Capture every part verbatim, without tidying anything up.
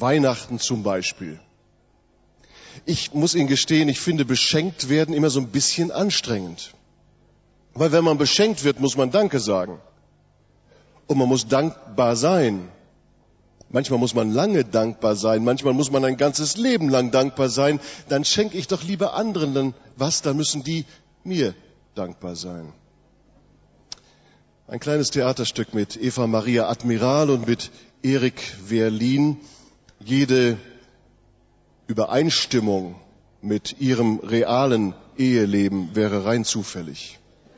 Weihnachten zum Beispiel. Ich muss Ihnen gestehen, ich finde beschenkt werden immer so ein bisschen anstrengend. Weil wenn man beschenkt wird, muss man Danke sagen. Und man muss dankbar sein. Manchmal muss man lange dankbar sein, manchmal muss man ein ganzes Leben lang dankbar sein. Dann schenke ich doch lieber anderen dann was, dann müssen die mir dankbar sein. Ein kleines Theaterstück mit Eva Maria Admiral und mit Erik Werlin. Jede Übereinstimmung mit ihrem realen Eheleben wäre rein zufällig.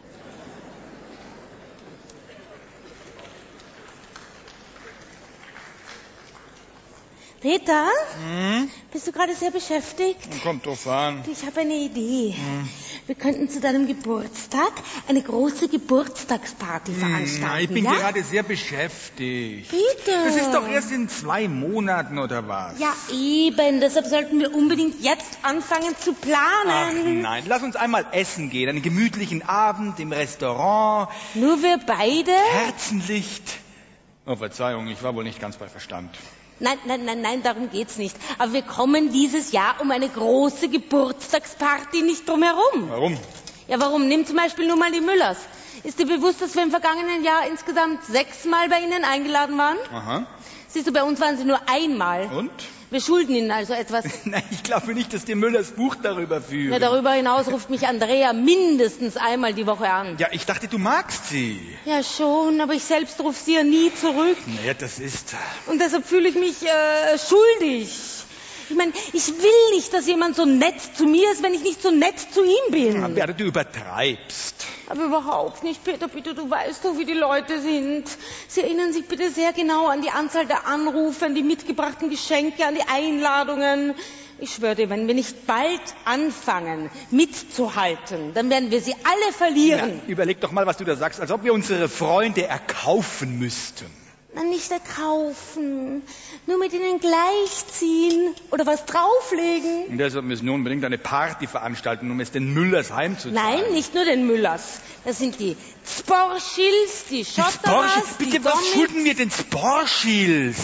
Peter, Hm? bist du gerade sehr beschäftigt? Kommt drauf an. Ich habe eine Idee. Hm. Wir könnten zu deinem Geburtstag eine große Geburtstagsparty veranstalten. Na, ich bin ja? gerade sehr beschäftigt. Peter. Das ist doch erst in zwei Monaten oder was? Ja, eben. Deshalb sollten wir unbedingt jetzt anfangen zu Ach planen. nein, lass uns einmal essen gehen. Einen gemütlichen Abend im Restaurant. Nur wir beide? Kerzenlicht. Oh, Verzeihung, ich war wohl nicht ganz bei Verstand. Nein, nein, nein, nein, darum geht's nicht. Aber wir kommen dieses Jahr um eine große Geburtstagsparty nicht drum herum. Warum? Ja, warum? Nimm zum Beispiel nur mal die Müllers. Ist dir bewusst, dass wir im vergangenen Jahr insgesamt sechsmal bei Ihnen eingeladen waren? Aha. Siehst du, bei uns waren Sie nur einmal. Und? Wir schulden Ihnen also etwas. Nein, ich glaube nicht, dass die Müllers Buch darüber führen. Ja, darüber hinaus ruft mich Andrea mindestens einmal die Woche an. Ja, ich dachte, du magst sie. Ja, schon, aber ich selbst rufe sie ja nie zurück. Naja, das ist... Und deshalb fühle ich mich äh, schuldig. Ich meine, ich will nicht, dass jemand so nett zu mir ist, wenn ich nicht so nett zu ihm bin. Aber du übertreibst. Aber überhaupt nicht, Peter, bitte, du weißt doch, wie die Leute sind. Sie erinnern sich bitte sehr genau an die Anzahl der Anrufe, an die mitgebrachten Geschenke, an die Einladungen. Ich schwöre dir, wenn wir nicht bald anfangen, mitzuhalten, dann werden wir sie alle verlieren. Ja, überleg doch mal, was du da sagst, als ob wir unsere Freunde erkaufen müssten. Na, nicht erkaufen, nur mit ihnen gleichziehen oder was drauflegen. Und deshalb müssen wir unbedingt eine Party veranstalten, um es den Müllers heimzuzahlen. Nein, nicht nur den Müllers. Das sind die Sporschils, die Die Schotteras, Sporschils, die bitte, was Domics. schulden wir den Sporschils?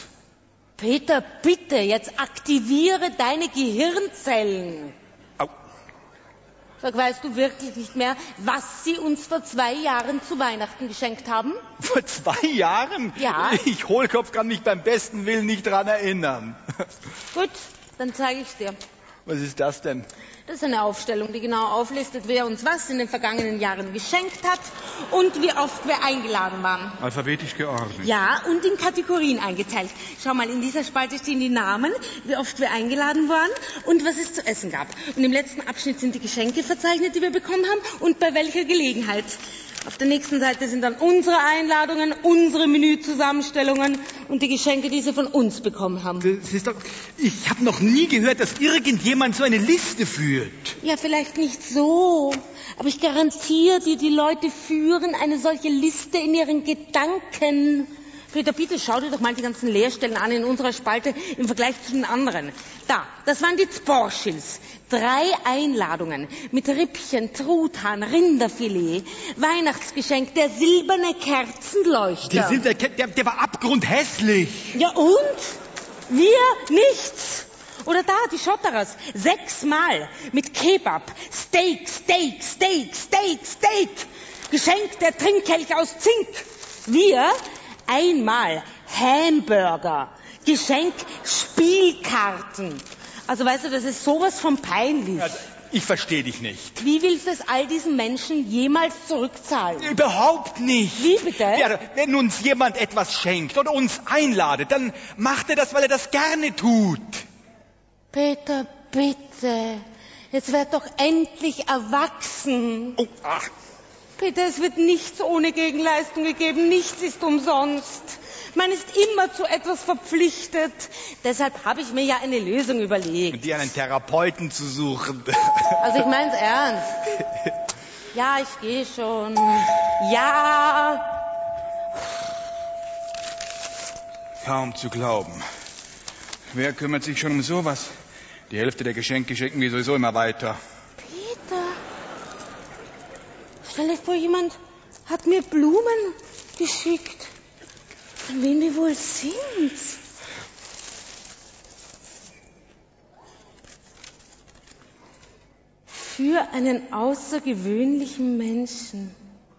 Peter, bitte, jetzt aktiviere deine Gehirnzellen. Au. Sag, weißt du wirklich nicht mehr, was sie uns vor zwei Jahren zu Weihnachten geschenkt haben? Vor zwei Jahren? Ja. Ich, Hohlkopf, kann mich beim besten Willen nicht dran erinnern. Gut, dann zeige ich's dir. Was ist das denn? Das ist eine Aufstellung, die genau auflistet, wer uns was in den vergangenen Jahren geschenkt hat und wie oft wir eingeladen waren. Alphabetisch geordnet. Ja, und in Kategorien eingeteilt. Schau mal, in dieser Spalte stehen die Namen, wie oft wir eingeladen waren und was es zu essen gab. Und im letzten Abschnitt sind die Geschenke verzeichnet, die wir bekommen haben und bei welcher Gelegenheit. Auf der nächsten Seite sind dann unsere Einladungen, unsere Menüzusammenstellungen und die Geschenke, die Sie von uns bekommen haben. Das ist doch, ich habe noch nie gehört, dass irgendjemand so eine Liste führt. Ja, vielleicht nicht so, aber ich garantiere dir, die Leute führen eine solche Liste in ihren Gedanken. Peter, bitte schau dir doch mal die ganzen Leerstellen an in unserer Spalte im Vergleich zu den anderen. Da, das waren die Sporschils. Drei Einladungen mit Rippchen, Truthahn, Rinderfilet, Weihnachtsgeschenk, der silberne Kerzenleuchter. Der, sind, der, der, der war abgrundhässlich. Ja und? Wir nichts. Oder da, die Schotteras. Sechsmal mit Kebab, Steak, Steak, Steak, Steak, Steak. Geschenk der Trinkkelch aus Zink. Wir einmal Hamburger. Geschenk Spielkarten. Also weißt du, das ist sowas von peinlich. Also, ich verstehe dich nicht. Wie willst du es all diesen Menschen jemals zurückzahlen? Überhaupt nicht. Wie bitte? Ja, wenn uns jemand etwas schenkt oder uns einladet, dann macht er das, weil er das gerne tut. Peter, bitte. Jetzt werd doch endlich erwachsen. Oh, ach. Peter, es wird nichts ohne Gegenleistung gegeben. Nichts ist umsonst. Man ist immer zu etwas verpflichtet. Deshalb habe ich mir ja eine Lösung überlegt. Und dir einen Therapeuten zu suchen. Also ich mein's ernst. Ja, ich gehe schon. Ja. Kaum zu glauben. Wer kümmert sich schon um sowas? Die Hälfte der Geschenke schicken wir sowieso immer weiter. Peter. Stell dir vor, jemand hat mir Blumen geschickt. Von wem die wohl sind? Für einen außergewöhnlichen Menschen.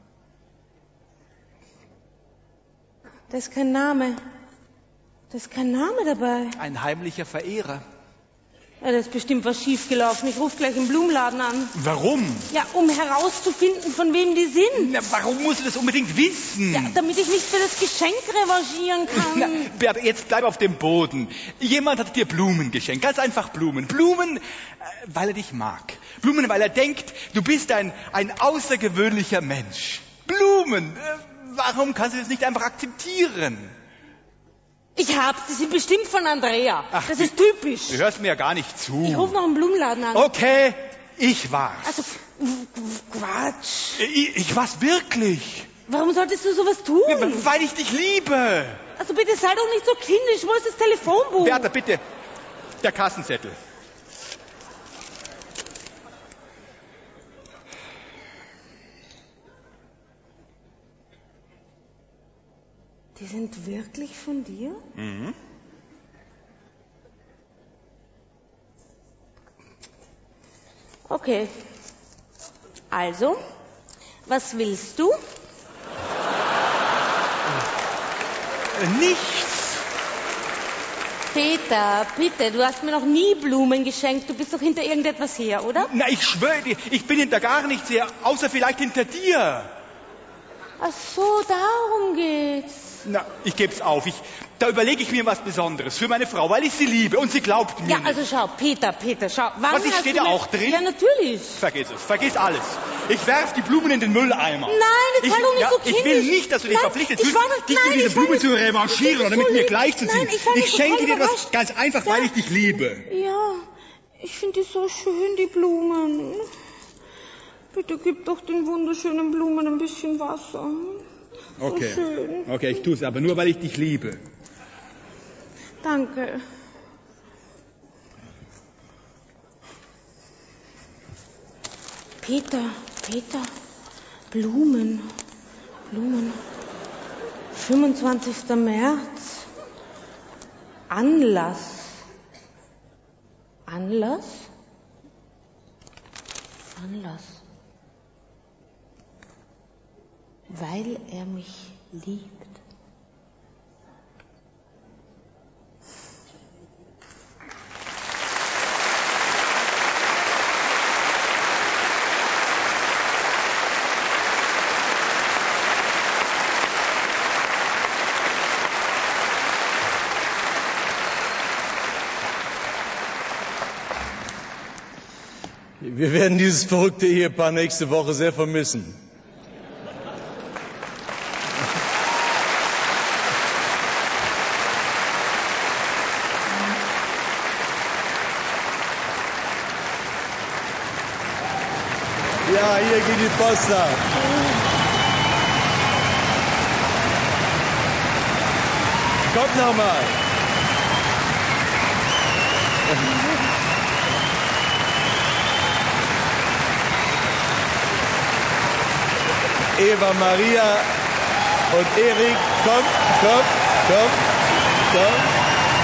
Da ist kein Name. Da ist kein Name dabei. Ein heimlicher Verehrer. Ja, da ist bestimmt was schiefgelaufen. Ich rufe gleich im Blumenladen an. Warum? Ja, um herauszufinden, von wem die sind. Na, warum musst du das unbedingt wissen? Ja, damit ich mich für das Geschenk revanchieren kann. Na, Beate, jetzt bleib auf dem Boden. Jemand hat dir Blumen geschenkt. Ganz einfach Blumen. Blumen, äh, weil er dich mag. Blumen, weil er denkt, du bist ein, ein außergewöhnlicher Mensch. Blumen. Äh, warum kannst du das nicht einfach akzeptieren? Ich hab's, die sind bestimmt von Andrea. Ach, das die- ist typisch. Du hörst mir ja gar nicht zu. Ich rufe noch im Blumenladen an. Okay, ich war's. Also, Quatsch. Ich, ich war's wirklich. Warum solltest du sowas tun? Ja, weil ich dich liebe. Also bitte sei doch nicht so kindisch. Wo ist das Telefonbuch? Bertha, bitte. Der Kassenzettel. Die sind wirklich von dir? Mhm. Okay. Also, was willst du? Äh, Nichts. Peter, bitte, du hast mir noch nie Blumen geschenkt. Du bist doch hinter irgendetwas her, oder? Na, ich schwöre dir, ich bin hinter gar nichts her, außer vielleicht hinter dir. Ach so, darum geht's. Na, ich geb's auf. Ich, da überlege ich mir was Besonderes für meine Frau, weil ich sie liebe und sie glaubt mir Ja, nicht. also schau, Peter, Peter, schau. Wann Was, ich hast stehe du da mir- auch drin? Ja, natürlich. Vergiss es, vergiss alles. Ich werf die Blumen in den Mülleimer. Nein, jetzt ich, sei doch nicht ja, so Ich kindisch. will nicht, dass du dich Nein, verpflichtet ich fühlst, war nicht- dich nein, mit dieser ich war Blume nicht- zu revanchieren das oder ist mit so mir lieb. gleichzuziehen. Nein, ich war ich nicht schenke total dir das überrascht. ganz einfach, Ja. weil ich dich liebe. Ja, ich finde die so schön, die Blumen. Bitte gib doch den wunderschönen Blumen ein bisschen Wasser. Okay. schön. Okay, ich tue es aber nur, weil ich dich liebe. Danke. Peter, Peter, Blumen, Blumen. fünfundzwanzigster März. Anlass. Anlass? Anlass. Weil er mich liebt. Wir werden dieses verrückte Ehepaar nächste Woche sehr vermissen. Ja, hier geht die Post ab. Kommt noch mal. Eva Maria und Erik, komm, komm, komm, komm.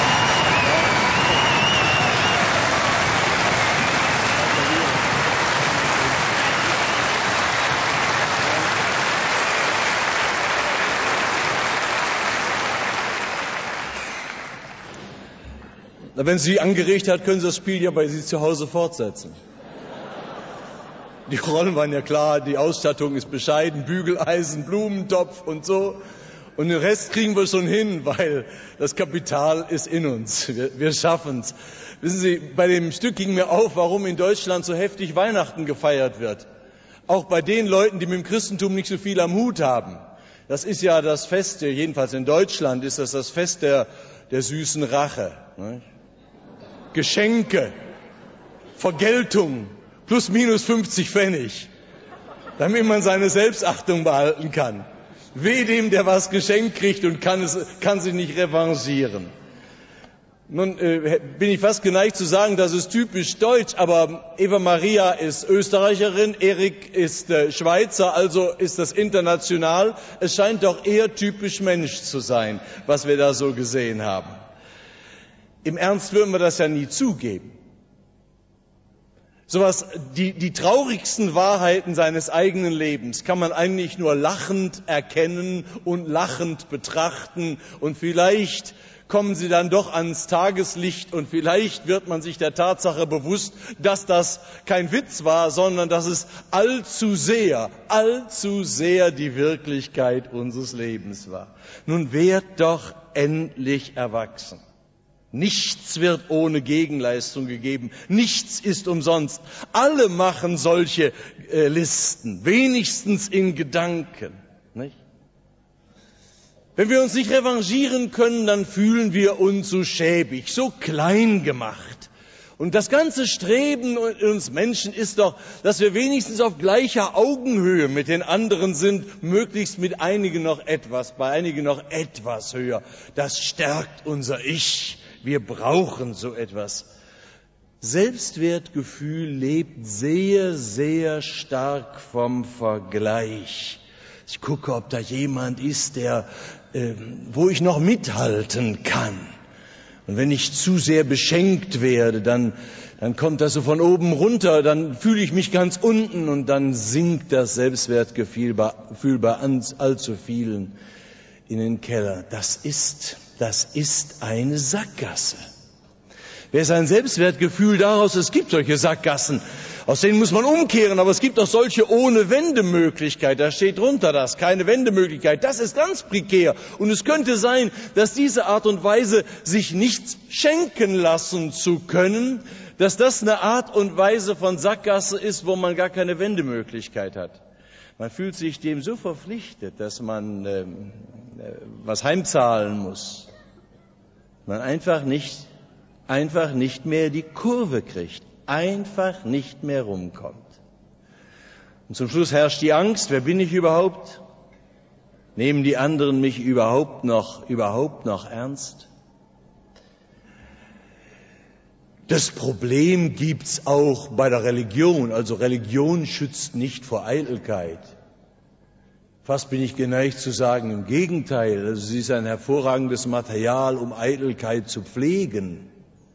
Na, wenn sie angeregt hat, können Sie das Spiel ja bei Sie zu Hause fortsetzen. Die Rollen waren ja klar, die Ausstattung ist bescheiden, Bügeleisen, Blumentopf und so. Und den Rest kriegen wir schon hin, weil das Kapital ist in uns. Wir, wir schaffen's. Wissen Sie, bei dem Stück ging mir auf, warum in Deutschland so heftig Weihnachten gefeiert wird. Auch bei den Leuten, die mit dem Christentum nicht so viel am Hut haben. Das ist ja das Fest, jedenfalls in Deutschland ist das das Fest der, der süßen Rache. Nicht? Geschenke, Vergeltung, plus minus fünfzig Pfennig, damit man seine Selbstachtung behalten kann. Weh dem, der was geschenkt kriegt und kann, es, kann sich nicht revanchieren. Nun äh, bin ich fast geneigt zu sagen, das ist typisch deutsch, aber Eva Maria ist Österreicherin, Erik ist äh, Schweizer, also ist das international. Es scheint doch eher typisch Mensch zu sein, was wir da so gesehen haben. Im Ernst würden wir das ja nie zugeben. Sowas, die, die traurigsten Wahrheiten seines eigenen Lebens kann man eigentlich nur lachend erkennen und lachend betrachten, und vielleicht kommen sie dann doch ans Tageslicht und vielleicht wird man sich der Tatsache bewusst, dass das kein Witz war, sondern dass es allzu sehr, allzu sehr die Wirklichkeit unseres Lebens war. Nun werd doch endlich erwachsen. Nichts wird ohne Gegenleistung gegeben. Nichts ist umsonst. Alle machen solche äh, Listen, wenigstens in Gedanken. Nicht? Wenn wir uns nicht revanchieren können, dann fühlen wir uns so schäbig, so klein gemacht. Und das ganze Streben in uns Menschen ist doch, dass wir wenigstens auf gleicher Augenhöhe mit den anderen sind, möglichst mit einigen noch etwas, bei einigen noch etwas höher. Das stärkt unser Ich. Wir brauchen so etwas. Selbstwertgefühl lebt sehr, sehr stark vom Vergleich. Ich gucke, ob da jemand ist, der, äh, wo ich noch mithalten kann. Und wenn ich zu sehr beschenkt werde, dann, dann kommt das so von oben runter, dann fühle ich mich ganz unten und dann sinkt das Selbstwertgefühl bei, bei allzu vielen in den Keller. Das ist, das ist eine Sackgasse. Wer sein Selbstwertgefühl daraus, es gibt solche Sackgassen, aus denen muss man umkehren, aber es gibt auch solche ohne Wendemöglichkeit. Da steht drunter das, keine Wendemöglichkeit. Das ist ganz prekär. Und es könnte sein, dass diese Art und Weise, sich nichts schenken lassen zu können, dass das eine Art und Weise von Sackgasse ist, wo man gar keine Wendemöglichkeit hat. Man fühlt sich dem so verpflichtet, dass man äh, was heimzahlen muss. Man einfach nicht, einfach nicht mehr die Kurve kriegt, einfach nicht mehr rumkommt. Und zum Schluss herrscht die Angst, wer bin ich überhaupt? Nehmen die anderen mich überhaupt noch, überhaupt noch ernst? Das Problem gibt's auch bei der Religion. Also Religion schützt nicht vor Eitelkeit. Fast bin ich geneigt zu sagen, im Gegenteil. Also sie ist ein hervorragendes Material, um Eitelkeit zu pflegen.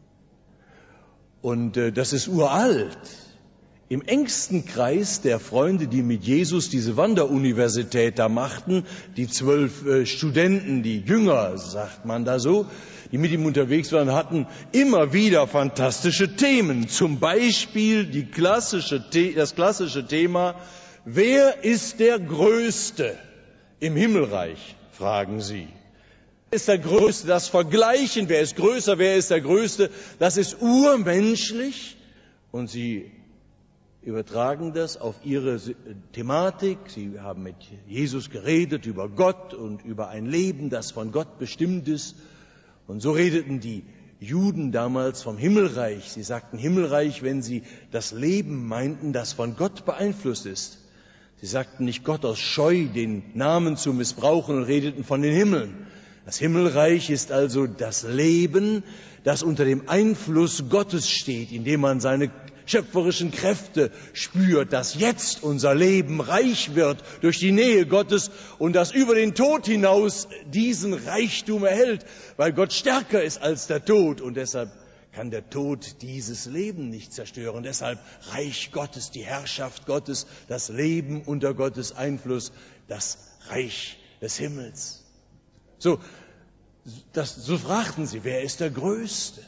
Und äh, das ist uralt. Im engsten Kreis der Freunde, die mit Jesus diese Wanderuniversität da machten, die zwölf äh, Studenten, die Jünger, sagt man da so, die mit ihm unterwegs waren, hatten immer wieder fantastische Themen. Zum Beispiel die klassische, das klassische Thema, wer ist der Größte im Himmelreich, fragen sie. Wer ist der Größte? Das Vergleichen, wer ist größer, wer ist der Größte, das ist urmenschlich. Und sie übertragen das auf ihre Thematik. Sie haben mit Jesus geredet über Gott und über ein Leben, das von Gott bestimmt ist. Und so redeten die Juden damals vom Himmelreich. Sie sagten Himmelreich, wenn sie das Leben meinten, das von Gott beeinflusst ist. Sie sagten nicht Gott aus Scheu, den Namen zu missbrauchen, und redeten von den Himmeln. Das Himmelreich ist also das Leben, das unter dem Einfluss Gottes steht, indem man seine schöpferischen Kräfte spürt, dass jetzt unser Leben reich wird durch die Nähe Gottes und das über den Tod hinaus diesen Reichtum erhält, weil Gott stärker ist als der Tod und deshalb kann der Tod dieses Leben nicht zerstören. Deshalb Reich Gottes, die Herrschaft Gottes, das Leben unter Gottes Einfluss, das Reich des Himmels. So, das, so fragten sie, wer ist der Größte?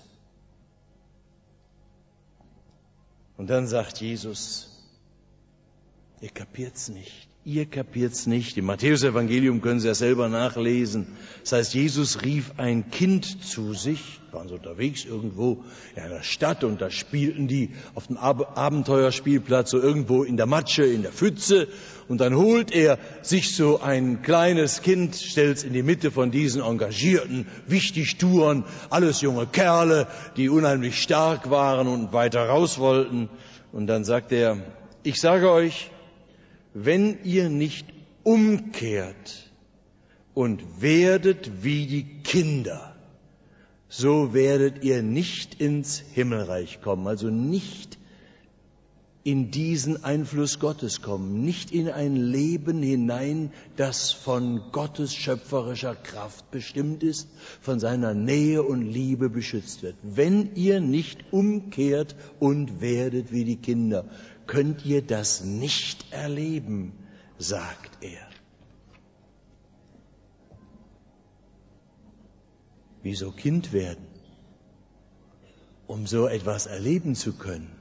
Und dann sagt Jesus, ihr kapiert's nicht. Ihr kapiert's nicht. Im Matthäus-Evangelium können Sie das selber nachlesen. Das heißt, Jesus rief ein Kind zu sich, waren so unterwegs irgendwo in einer Stadt und da spielten die auf dem Ab- Abenteuerspielplatz so irgendwo in der Matsche, in der Pfütze und dann holt er sich so ein kleines Kind, stellt's in die Mitte von diesen engagierten Wichtigtuern, alles junge Kerle, die unheimlich stark waren und weiter raus wollten und dann sagt er, ich sage euch, wenn ihr nicht umkehrt und werdet wie die Kinder, so werdet ihr nicht ins Himmelreich kommen, also nicht in diesen Einfluss Gottes kommen, nicht in ein Leben hinein, das von Gottes schöpferischer Kraft bestimmt ist, von seiner Nähe und Liebe beschützt wird. Wenn ihr nicht umkehrt und werdet wie die Kinder, könnt ihr das nicht erleben, sagt er. Wieso Kind werden? Um so etwas erleben zu können.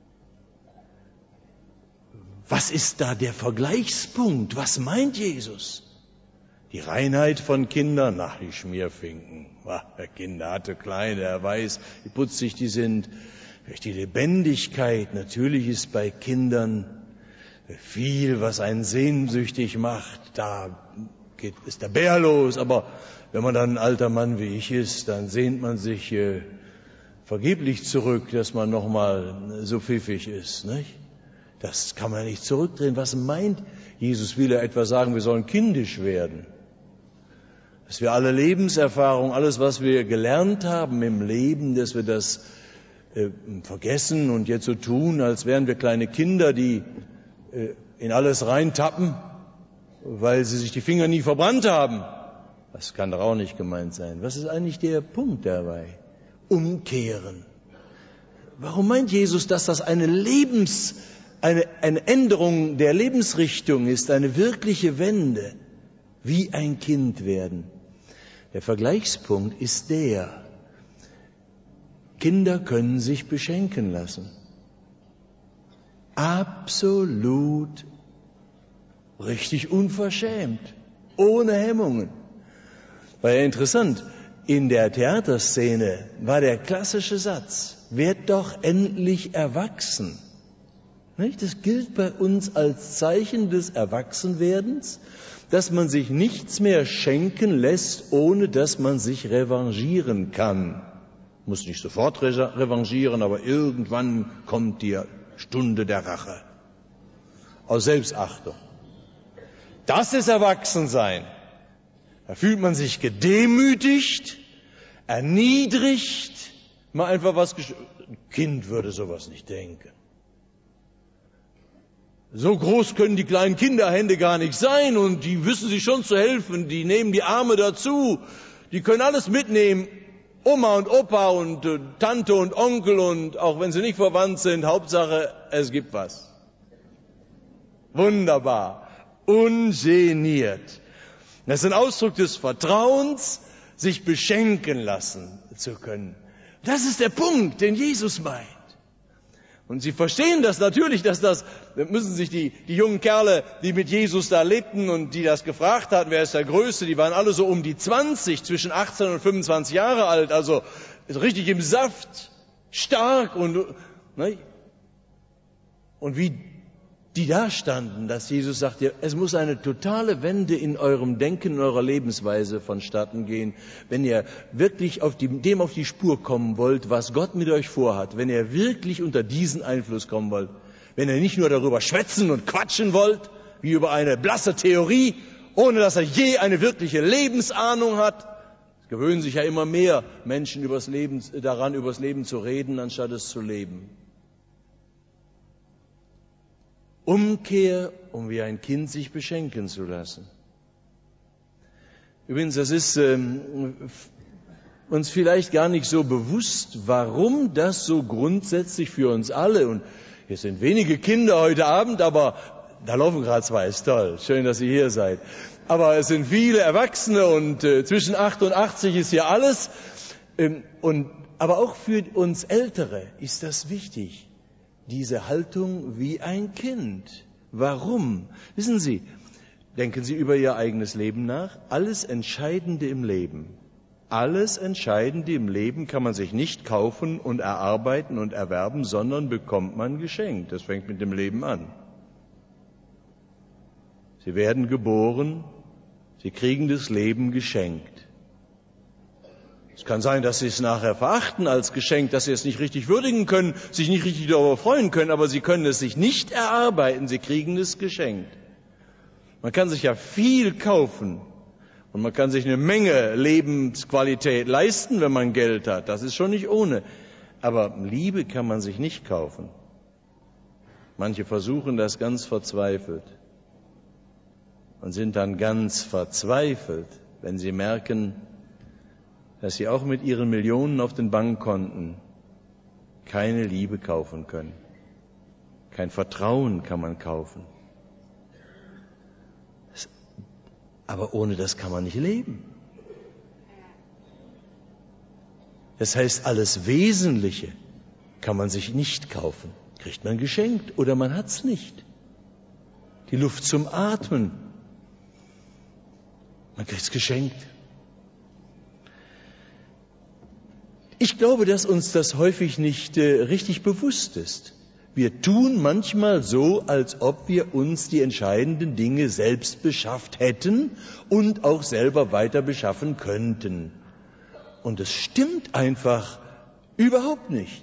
Was ist da der Vergleichspunkt? Was meint Jesus? Die Reinheit von Kindern? Ach, die Schmierfinken. Ach, der Kinder hatte kleine, er weiß, wie putzig die sind. Durch die Lebendigkeit, natürlich ist bei Kindern viel, was einen sehnsüchtig macht. Da geht, ist der Bär los, aber wenn man dann ein alter Mann wie ich ist, dann sehnt man sich äh, vergeblich zurück, dass man noch mal so pfiffig ist, nicht? Das kann man nicht zurückdrehen. Was meint Jesus? Will er etwa sagen, wir sollen kindisch werden? Dass wir alle Lebenserfahrung, alles, was wir gelernt haben im Leben, dass wir das äh, vergessen und jetzt so tun, als wären wir kleine Kinder, die äh, in alles reintappen, weil sie sich die Finger nie verbrannt haben. Das kann doch auch nicht gemeint sein. Was ist eigentlich der Punkt dabei? Umkehren. Warum meint Jesus, dass das eine Lebens, eine, eine Änderung der Lebensrichtung ist, eine wirkliche Wende? Wie ein Kind werden. Der Vergleichspunkt ist der: Kinder können sich beschenken lassen. Absolut richtig unverschämt, ohne Hemmungen. War ja interessant, in der Theaterszene war der klassische Satz: werd doch endlich erwachsen. Nicht? Das gilt bei uns als Zeichen des Erwachsenwerdens, dass man sich nichts mehr schenken lässt, ohne dass man sich revanchieren kann. Muss nicht sofort revanchieren, aber irgendwann kommt die Stunde der Rache. Aus Selbstachtung. Das ist Erwachsensein. Da fühlt man sich gedemütigt, erniedrigt, mal einfach was gesch- Ein Kind würde sowas nicht denken. So groß können die kleinen Kinderhände gar nicht sein und die wissen sich schon zu helfen, die nehmen die Arme dazu, die können alles mitnehmen, Oma und Opa und äh, Tante und Onkel und auch wenn sie nicht verwandt sind, Hauptsache es gibt was. Wunderbar, ungeniert. Das ist ein Ausdruck des Vertrauens, sich beschenken lassen zu können. Das ist der Punkt, den Jesus meint. Und Sie verstehen das natürlich, dass das, müssen sich die, die jungen Kerle, die mit Jesus da lebten und die das gefragt hatten, wer ist der Größte, die waren alle so um die zwanzig, zwischen achtzehn und fünfundzwanzig Jahre alt, also richtig im Saft, stark und, ne? Und wie die da standen, dass Jesus sagte, es muss eine totale Wende in eurem Denken, in eurer Lebensweise vonstatten gehen, wenn ihr wirklich auf die, dem auf die Spur kommen wollt, was Gott mit euch vorhat, wenn ihr wirklich unter diesen Einfluss kommen wollt, wenn ihr nicht nur darüber schwätzen und quatschen wollt, wie über eine blasse Theorie, ohne dass er je eine wirkliche Lebensahnung hat. Es gewöhnen sich ja immer mehr Menschen übers Leben, daran, übers Leben zu reden, anstatt es zu leben. Umkehr, um wie ein Kind sich beschenken zu lassen. Übrigens, das ist ähm, uns vielleicht gar nicht so bewusst, warum das so grundsätzlich für uns alle, und hier sind wenige Kinder heute Abend, aber da laufen gerade zwei, ist toll, schön, dass ihr hier seid. Aber es sind viele Erwachsene und äh, zwischen achtundachtzig ist hier alles. Ähm, und, aber auch für uns Ältere ist das wichtig. Diese Haltung wie ein Kind. Warum? Wissen Sie, denken Sie über Ihr eigenes Leben nach. Alles Entscheidende im Leben, alles Entscheidende im Leben kann man sich nicht kaufen und erarbeiten und erwerben, sondern bekommt man geschenkt. Das fängt mit dem Leben an. Sie werden geboren, Sie kriegen das Leben geschenkt. Es kann sein, dass Sie es nachher verachten als Geschenk, dass Sie es nicht richtig würdigen können, sich nicht richtig darüber freuen können, aber Sie können es sich nicht erarbeiten, Sie kriegen es geschenkt. Man kann sich ja viel kaufen und man kann sich eine Menge Lebensqualität leisten, wenn man Geld hat. Das ist schon nicht ohne. Aber Liebe kann man sich nicht kaufen. Manche versuchen das ganz verzweifelt und sind dann ganz verzweifelt, wenn sie merken, dass sie auch mit ihren Millionen auf den Bankkonten keine Liebe kaufen können. Kein Vertrauen kann man kaufen. Aber ohne das kann man nicht leben. Das heißt, alles Wesentliche kann man sich nicht kaufen. Kriegt man geschenkt oder man hat's nicht. Die Luft zum Atmen, man kriegt's geschenkt. Ich glaube, dass uns das häufig nicht äh, richtig bewusst ist. Wir tun manchmal so, als ob wir uns die entscheidenden Dinge selbst beschafft hätten und auch selber weiter beschaffen könnten. Und es stimmt einfach überhaupt nicht.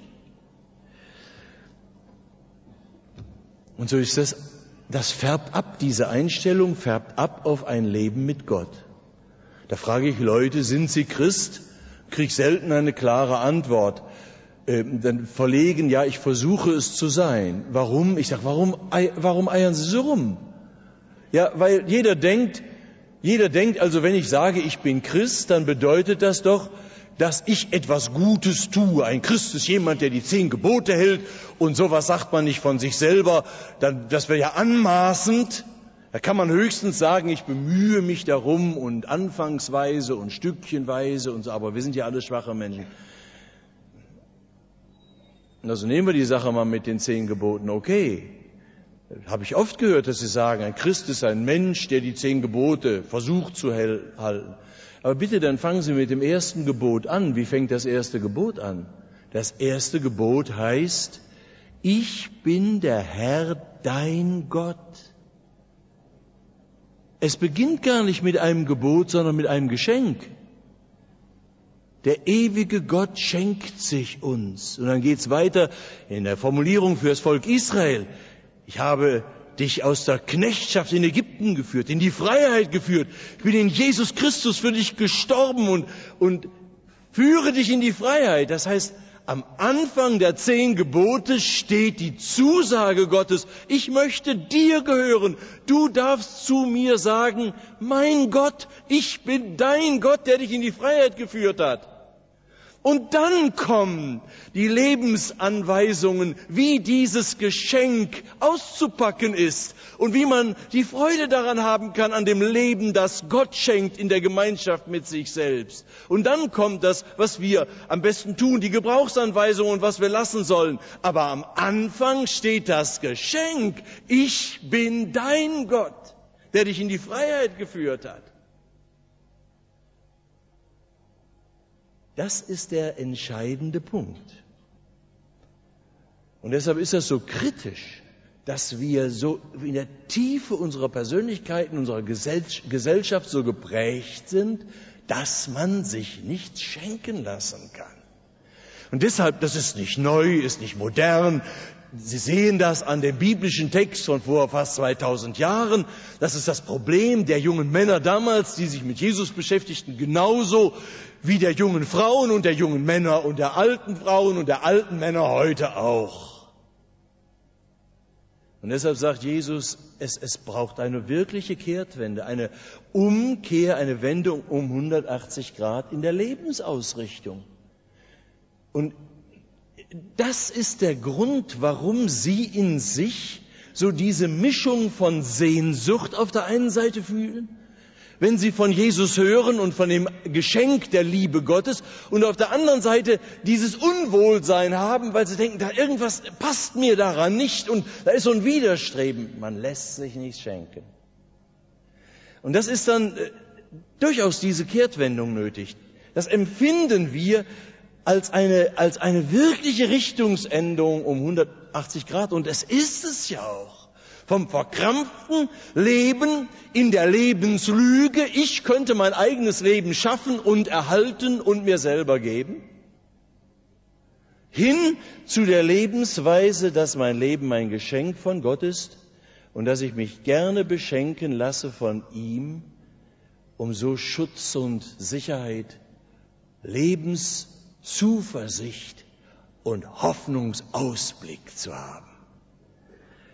Und so ist das, das färbt ab, diese Einstellung färbt ab auf ein Leben mit Gott. Da frage ich Leute, sind sie Christ? Kriege selten eine klare Antwort. Ähm, dann verlegen, ja, ich versuche es zu sein. Warum? Ich sage, warum, warum eiern Sie so rum? Ja, weil jeder denkt, jeder denkt, also wenn ich sage, ich bin Christ, dann bedeutet das doch, dass ich etwas Gutes tue. Ein Christ ist jemand, der die zehn Gebote hält und sowas sagt man nicht von sich selber. Dann, das wäre ja anmaßend. Da kann man höchstens sagen, ich bemühe mich darum und anfangsweise und stückchenweise und so, aber wir sind ja alle schwache Menschen. Also nehmen wir die Sache mal mit den zehn Geboten. Okay, habe ich oft gehört, dass Sie sagen, ein Christ ist ein Mensch, der die zehn Gebote versucht zu halten. Aber bitte, dann fangen Sie mit dem ersten Gebot an. Wie fängt das erste Gebot an? Das erste Gebot heißt, ich bin der Herr, dein Gott. Es beginnt gar nicht mit einem Gebot, sondern mit einem Geschenk. Der ewige Gott schenkt sich uns. Und dann geht's weiter in der Formulierung für das Volk Israel. Ich habe dich aus der Knechtschaft in Ägypten geführt, in die Freiheit geführt. Ich bin in Jesus Christus für dich gestorben und, und führe dich in die Freiheit. Das heißt, am Anfang der zehn Gebote steht die Zusage Gottes, ich möchte dir gehören. Du darfst zu mir sagen, mein Gott, ich bin dein Gott, der dich in die Freiheit geführt hat. Und dann kommen die Lebensanweisungen, wie dieses Geschenk auszupacken ist und wie man die Freude daran haben kann, an dem Leben, das Gott schenkt in der Gemeinschaft mit sich selbst. Und dann kommt das, was wir am besten tun, die Gebrauchsanweisungen und was wir lassen sollen. Aber am Anfang steht das Geschenk. Ich bin dein Gott, der dich in die Freiheit geführt hat. Das ist der entscheidende Punkt. Und deshalb ist das so kritisch, dass wir so in der Tiefe unserer Persönlichkeiten, unserer Gesellschaft so geprägt sind, dass man sich nichts schenken lassen kann. Und deshalb, das ist nicht neu, ist nicht modern. Sie sehen das an dem biblischen Text von vor fast zweitausend Jahren. Das ist das Problem der jungen Männer damals, die sich mit Jesus beschäftigten, genauso wie der jungen Frauen und der jungen Männer und der alten Frauen und der alten Männer heute auch. Und deshalb sagt Jesus, es, es braucht eine wirkliche Kehrtwende, eine Umkehr, eine Wendung um hundertachtzig Grad in der Lebensausrichtung. Und das ist der Grund, warum Sie in sich so diese Mischung von Sehnsucht auf der einen Seite fühlen, wenn Sie von Jesus hören und von dem Geschenk der Liebe Gottes und auf der anderen Seite dieses Unwohlsein haben, weil Sie denken, da irgendwas passt mir daran nicht und da ist so ein Widerstreben. Man lässt sich nichts schenken. Und das ist dann äh, durchaus diese Kehrtwendung nötig. Das empfinden wir als eine, als eine wirkliche Richtungsänderung um hundertachtzig Grad. Und es ist es ja auch. Vom verkrampften Leben in der Lebenslüge, ich könnte mein eigenes Leben schaffen und erhalten und mir selber geben, hin zu der Lebensweise, dass mein Leben ein Geschenk von Gott ist und dass ich mich gerne beschenken lasse von ihm, um so Schutz und Sicherheit, Lebenszuversicht und Hoffnungsausblick zu haben.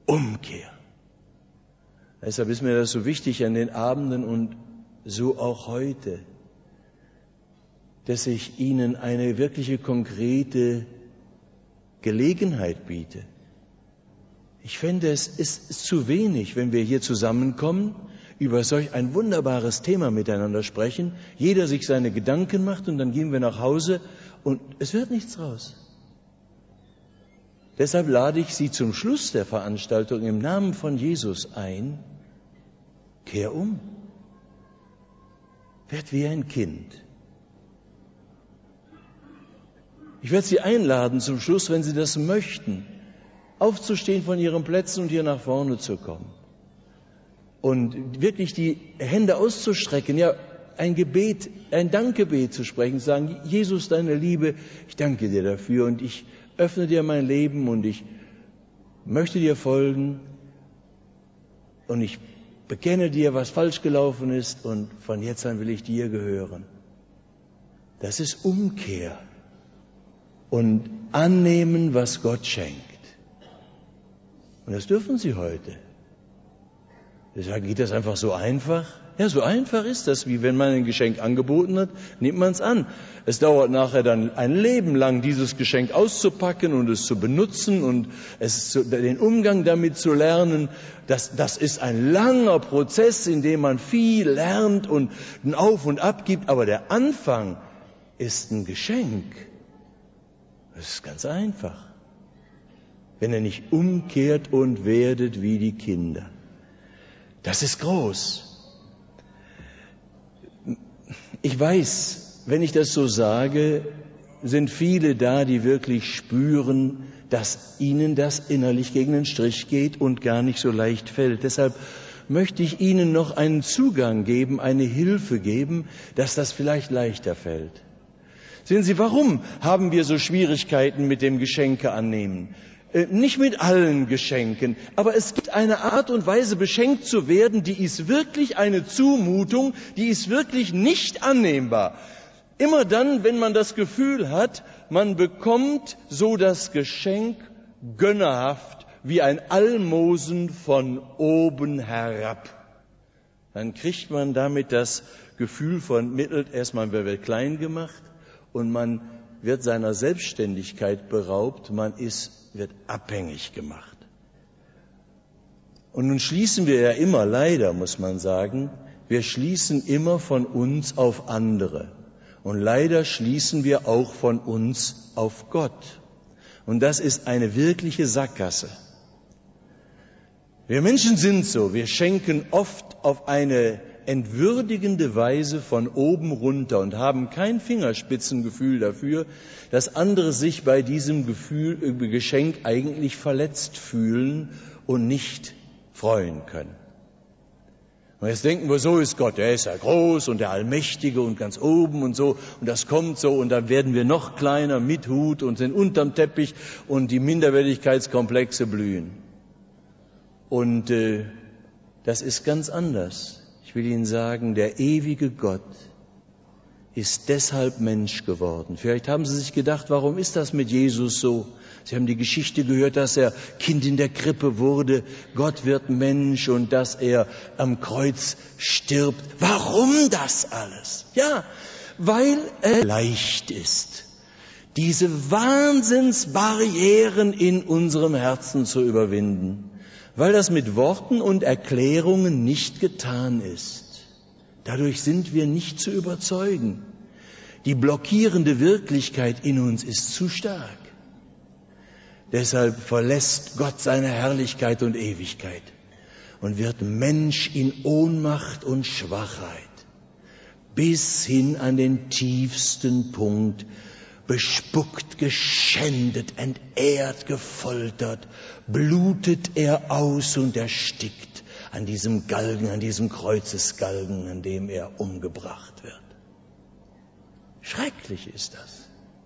Umkehr. Deshalb ist mir das so wichtig an den Abenden und so auch heute, dass ich Ihnen eine wirkliche konkrete Gelegenheit biete. Ich fände, es ist zu wenig, wenn wir hier zusammenkommen, über solch ein wunderbares Thema miteinander sprechen, jeder sich seine Gedanken macht und dann gehen wir nach Hause und es wird nichts raus. Deshalb lade ich Sie zum Schluss der Veranstaltung im Namen von Jesus ein, kehr um, werd wie ein Kind. Ich werde Sie einladen zum Schluss, wenn Sie das möchten, aufzustehen von Ihren Plätzen und hier nach vorne zu kommen. Und wirklich die Hände auszustrecken, ja, ein Gebet, ein Dankgebet zu sprechen, zu sagen, Jesus, deine Liebe, ich danke dir dafür und ich öffne dir mein Leben und ich möchte dir folgen und ich bekenne dir, was falsch gelaufen ist und von jetzt an will ich dir gehören. Das ist Umkehr und annehmen, was Gott schenkt. Und das dürfen Sie heute. Sie sagen, geht das einfach so einfach? Ja, so einfach ist das, wie wenn man ein Geschenk angeboten hat, nimmt man es an. Es dauert nachher dann ein Leben lang, dieses Geschenk auszupacken und es zu benutzen und es zu, den Umgang damit zu lernen. Das, das ist ein langer Prozess, in dem man viel lernt und ein Auf und Ab gibt. Aber der Anfang ist ein Geschenk. Das ist ganz einfach. Wenn ihr nicht umkehrt und werdet wie die Kinder. Das ist groß. Ich weiß, wenn ich das so sage, sind viele da, die wirklich spüren, dass ihnen das innerlich gegen den Strich geht und gar nicht so leicht fällt. Deshalb möchte ich Ihnen noch einen Zugang geben, eine Hilfe geben, dass das vielleicht leichter fällt. Sehen Sie, warum haben wir so Schwierigkeiten mit dem Geschenke annehmen? Nicht mit allen Geschenken, aber es gibt eine Art und Weise, beschenkt zu werden, die ist wirklich eine Zumutung, die ist wirklich nicht annehmbar. Immer dann, wenn man das Gefühl hat, man bekommt so das Geschenk gönnerhaft wie ein Almosen von oben herab, dann kriegt man damit das Gefühl von mittelt, erstmal man wird klein gemacht und man wird seiner Selbstständigkeit beraubt, man ist wird abhängig gemacht. Und nun schließen wir ja immer, leider muss man sagen, wir schließen immer von uns auf andere. Und leider schließen wir auch von uns auf Gott. Und das ist eine wirkliche Sackgasse. Wir Menschen sind so, wir schenken oft auf eine entwürdigende Weise von oben runter und haben kein Fingerspitzengefühl dafür, dass andere sich bei diesem Gefühl, Geschenk eigentlich verletzt fühlen und nicht freuen können. Und jetzt denken wir, so ist Gott, er ist ja groß und der Allmächtige und ganz oben und so und das kommt so und dann werden wir noch kleiner mit Hut und sind unterm Teppich und die Minderwertigkeitskomplexe blühen. Und äh, das ist ganz anders. Ich will Ihnen sagen, der ewige Gott ist deshalb Mensch geworden. Vielleicht haben Sie sich gedacht, warum ist das mit Jesus so? Sie haben die Geschichte gehört, dass er Kind in der Krippe wurde, Gott wird Mensch und dass er am Kreuz stirbt. Warum das alles? Ja, weil er leicht ist, diese Wahnsinnsbarrieren in unserem Herzen zu überwinden. Weil das mit Worten und Erklärungen nicht getan ist. Dadurch sind wir nicht zu überzeugen. Die blockierende Wirklichkeit in uns ist zu stark. Deshalb verlässt Gott seine Herrlichkeit und Ewigkeit und wird Mensch in Ohnmacht und Schwachheit bis hin an den tiefsten Punkt, bespuckt, geschändet, entehrt, gefoltert, blutet er aus und erstickt an diesem Galgen, an diesem Kreuzesgalgen, an dem er umgebracht wird. Schrecklich ist das.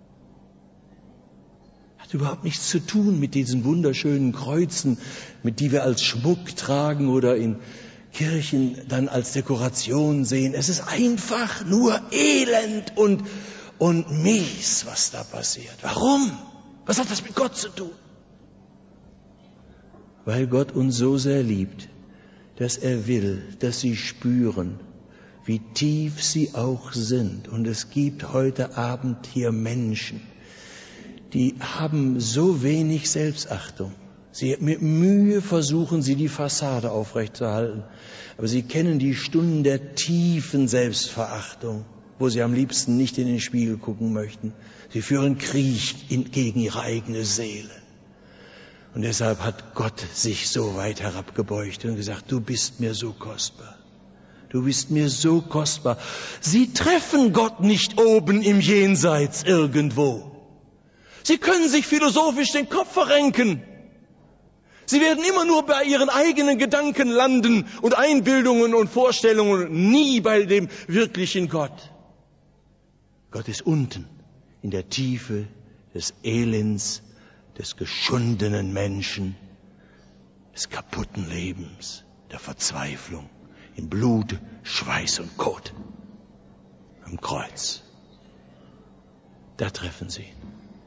Hat überhaupt nichts zu tun mit diesen wunderschönen Kreuzen, mit die wir als Schmuck tragen oder in Kirchen dann als Dekoration sehen. Es ist einfach nur Elend und Und mies, was da passiert. Warum? Was hat das mit Gott zu tun? weil Gott uns so sehr liebt, dass er will, dass sie spüren, wie tief sie auch sind. Und es gibt heute Abend hier Menschen, die haben so wenig Selbstachtung. Sie, mit Mühe versuchen sie, die Fassade aufrechtzuerhalten. Aber sie kennen die Stunden der tiefen Selbstverachtung, wo sie am liebsten nicht in den Spiegel gucken möchten. Sie führen Krieg in, gegen ihre eigene Seele. Und deshalb hat Gott sich so weit herabgebeugt und gesagt, du bist mir so kostbar. Du bist mir so kostbar. Sie treffen Gott nicht oben im Jenseits irgendwo. Sie können sich philosophisch den Kopf verrenken. Sie werden immer nur bei ihren eigenen Gedanken landen und Einbildungen und Vorstellungen, nie bei dem wirklichen Gott. Gott ist unten in der Tiefe des Elends, des geschundenen Menschen, des kaputten Lebens, der Verzweiflung, in Blut, Schweiß und Kot, am Kreuz. Da treffen sie ihn.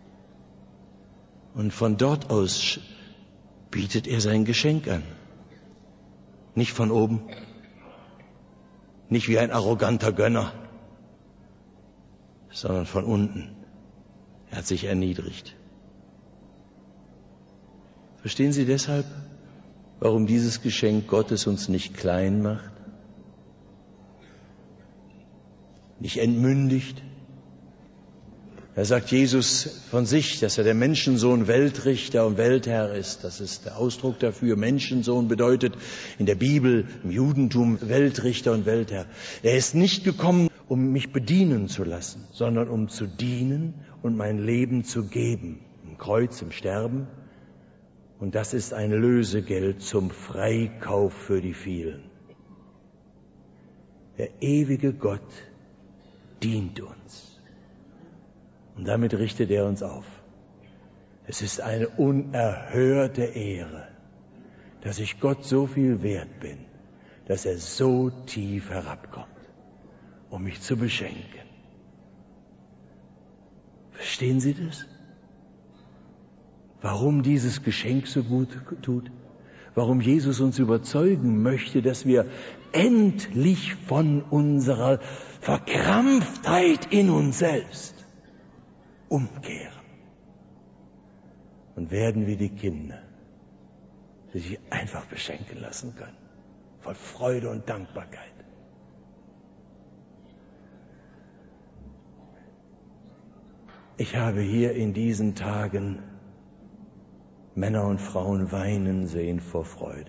Und von dort aus bietet er sein Geschenk an. Nicht von oben, nicht wie ein arroganter Gönner, sondern von unten. Er hat sich erniedrigt. Verstehen Sie deshalb, warum dieses Geschenk Gottes uns nicht klein macht, nicht entmündigt? Da sagt Jesus von sich, dass er der Menschensohn Weltrichter und Weltherr ist. Das ist der Ausdruck dafür. Menschensohn bedeutet in der Bibel, im Judentum, Weltrichter und Weltherr. Er ist nicht gekommen, um mich bedienen zu lassen, sondern um zu dienen und mein Leben zu geben. Im Kreuz, im Sterben. Und das ist ein Lösegeld zum Freikauf für die vielen. Der ewige Gott dient uns. Und damit richtet er uns auf. Es ist eine unerhörte Ehre, dass ich Gott so viel wert bin, dass er so tief herabkommt, um mich zu beschenken. Verstehen Sie das? Warum dieses Geschenk so gut tut? Warum Jesus uns überzeugen möchte, dass wir endlich von unserer Verkrampftheit in uns selbst umkehren und werden wie die Kinder, die sich einfach beschenken lassen können, voll Freude und Dankbarkeit. Ich habe hier in diesen Tagen Männer und Frauen weinen sehen vor Freude,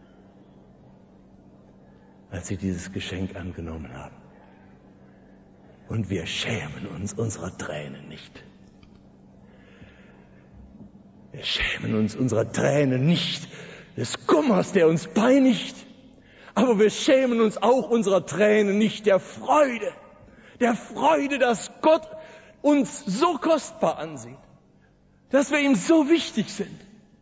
als sie dieses Geschenk angenommen haben. Und wir schämen uns unserer Tränen nicht. Wir schämen uns unserer Tränen nicht, des Kummers, der uns peinigt, aber wir schämen uns auch unserer Tränen nicht der Freude, der Freude, dass Gott uns so kostbar ansieht, dass wir ihm so wichtig sind.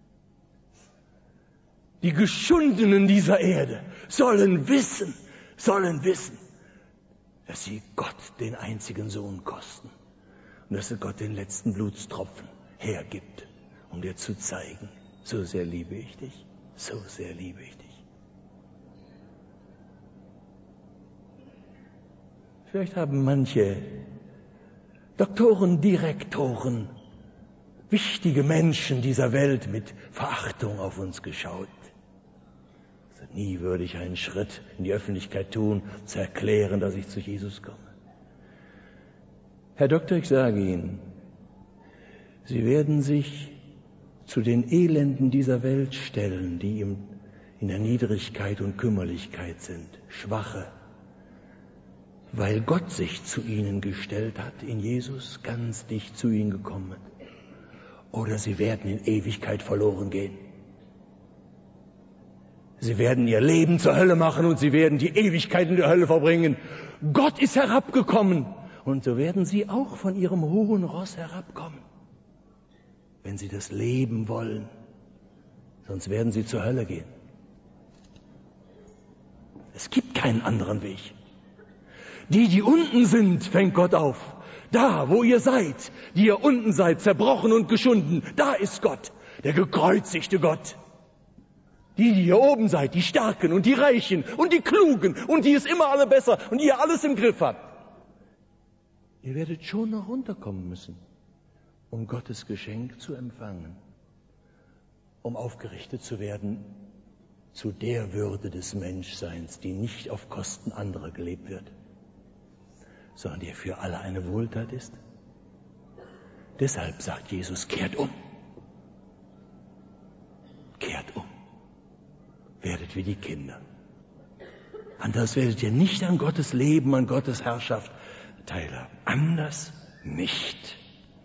Die Geschundenen dieser Erde sollen wissen, sollen wissen, dass sie Gott den einzigen Sohn kosten und dass er Gott den letzten Blutstropfen hergibt, um dir zu zeigen, so sehr liebe ich dich, so sehr liebe ich dich. Vielleicht haben manche Doktoren, Direktoren, wichtige Menschen dieser Welt mit Verachtung auf uns geschaut. Also nie würde ich einen Schritt in die Öffentlichkeit tun, zu erklären, dass ich zu Jesus komme. Herr Doktor, ich sage Ihnen, Sie werden sich zu den Elenden dieser Welt stellen, die ihm in der Niedrigkeit und Kümmerlichkeit sind, Schwache, weil Gott sich zu ihnen gestellt hat, in Jesus ganz dicht zu ihnen gekommen. Oder sie werden in Ewigkeit verloren gehen. Sie werden ihr Leben zur Hölle machen und sie werden die Ewigkeit in der Hölle verbringen. Gott ist herabgekommen und so werden sie auch von ihrem hohen Ross herabkommen, wenn sie das Leben wollen. Sonst werden sie zur Hölle gehen. Es gibt keinen anderen Weg. Die, die unten sind, fängt Gott auf. Da, wo ihr seid, die ihr unten seid, zerbrochen und geschunden, da ist Gott, der gekreuzigte Gott. Die, die hier oben seid, die Starken und die Reichen und die Klugen und die es immer alle besser und die ihr alles im Griff habt. Ihr werdet schon noch runterkommen müssen, um Gottes Geschenk zu empfangen, um aufgerichtet zu werden zu der Würde des Menschseins, die nicht auf Kosten anderer gelebt wird, sondern die für alle eine Wohltat ist. Deshalb sagt Jesus, kehrt um. Kehrt um. Werdet wie die Kinder. Anders werdet ihr nicht an Gottes Leben, an Gottes Herrschaft teilhaben. Anders nicht.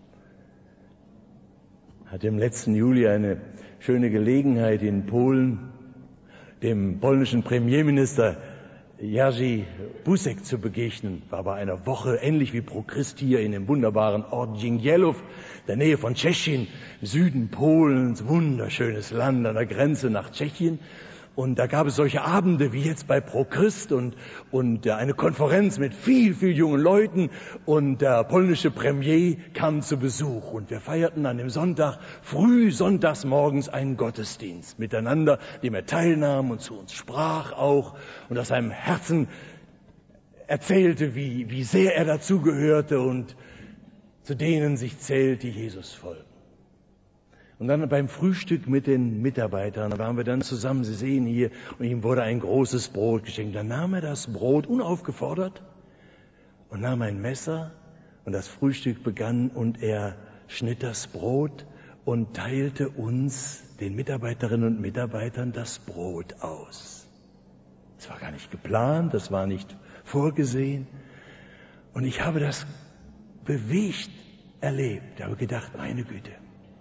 Ich hatte im letzten Juli eine schöne Gelegenheit in Polen, dem polnischen Premierminister Jerzy Buzek zu begegnen. War bei einer Woche, ähnlich wie Pro Christ hier in dem wunderbaren Ort Dzingielów, der Nähe von Tschechien, Süden Polens, wunderschönes Land an der Grenze nach Tschechien. Und da gab es solche Abende wie jetzt bei Pro Christ und, und eine Konferenz mit viel, viel jungen Leuten. Und der polnische Premier kam zu Besuch. Und wir feierten an dem Sonntag, früh sonntags morgens einen Gottesdienst miteinander, dem er teilnahm und zu uns sprach auch. Und aus seinem Herzen erzählte, wie, wie sehr er dazugehörte und zu denen sich zählt, die Jesus folgen. Und dann beim Frühstück mit den Mitarbeitern, da waren wir dann zusammen, Sie sehen hier, und ihm wurde ein großes Brot geschenkt. Dann nahm er das Brot unaufgefordert und nahm ein Messer und das Frühstück begann und er schnitt das Brot und teilte uns, den Mitarbeiterinnen und Mitarbeitern, das Brot aus. Das war gar nicht geplant, das war nicht vorgesehen. Und ich habe das bewegt erlebt. Ich habe gedacht, meine Güte,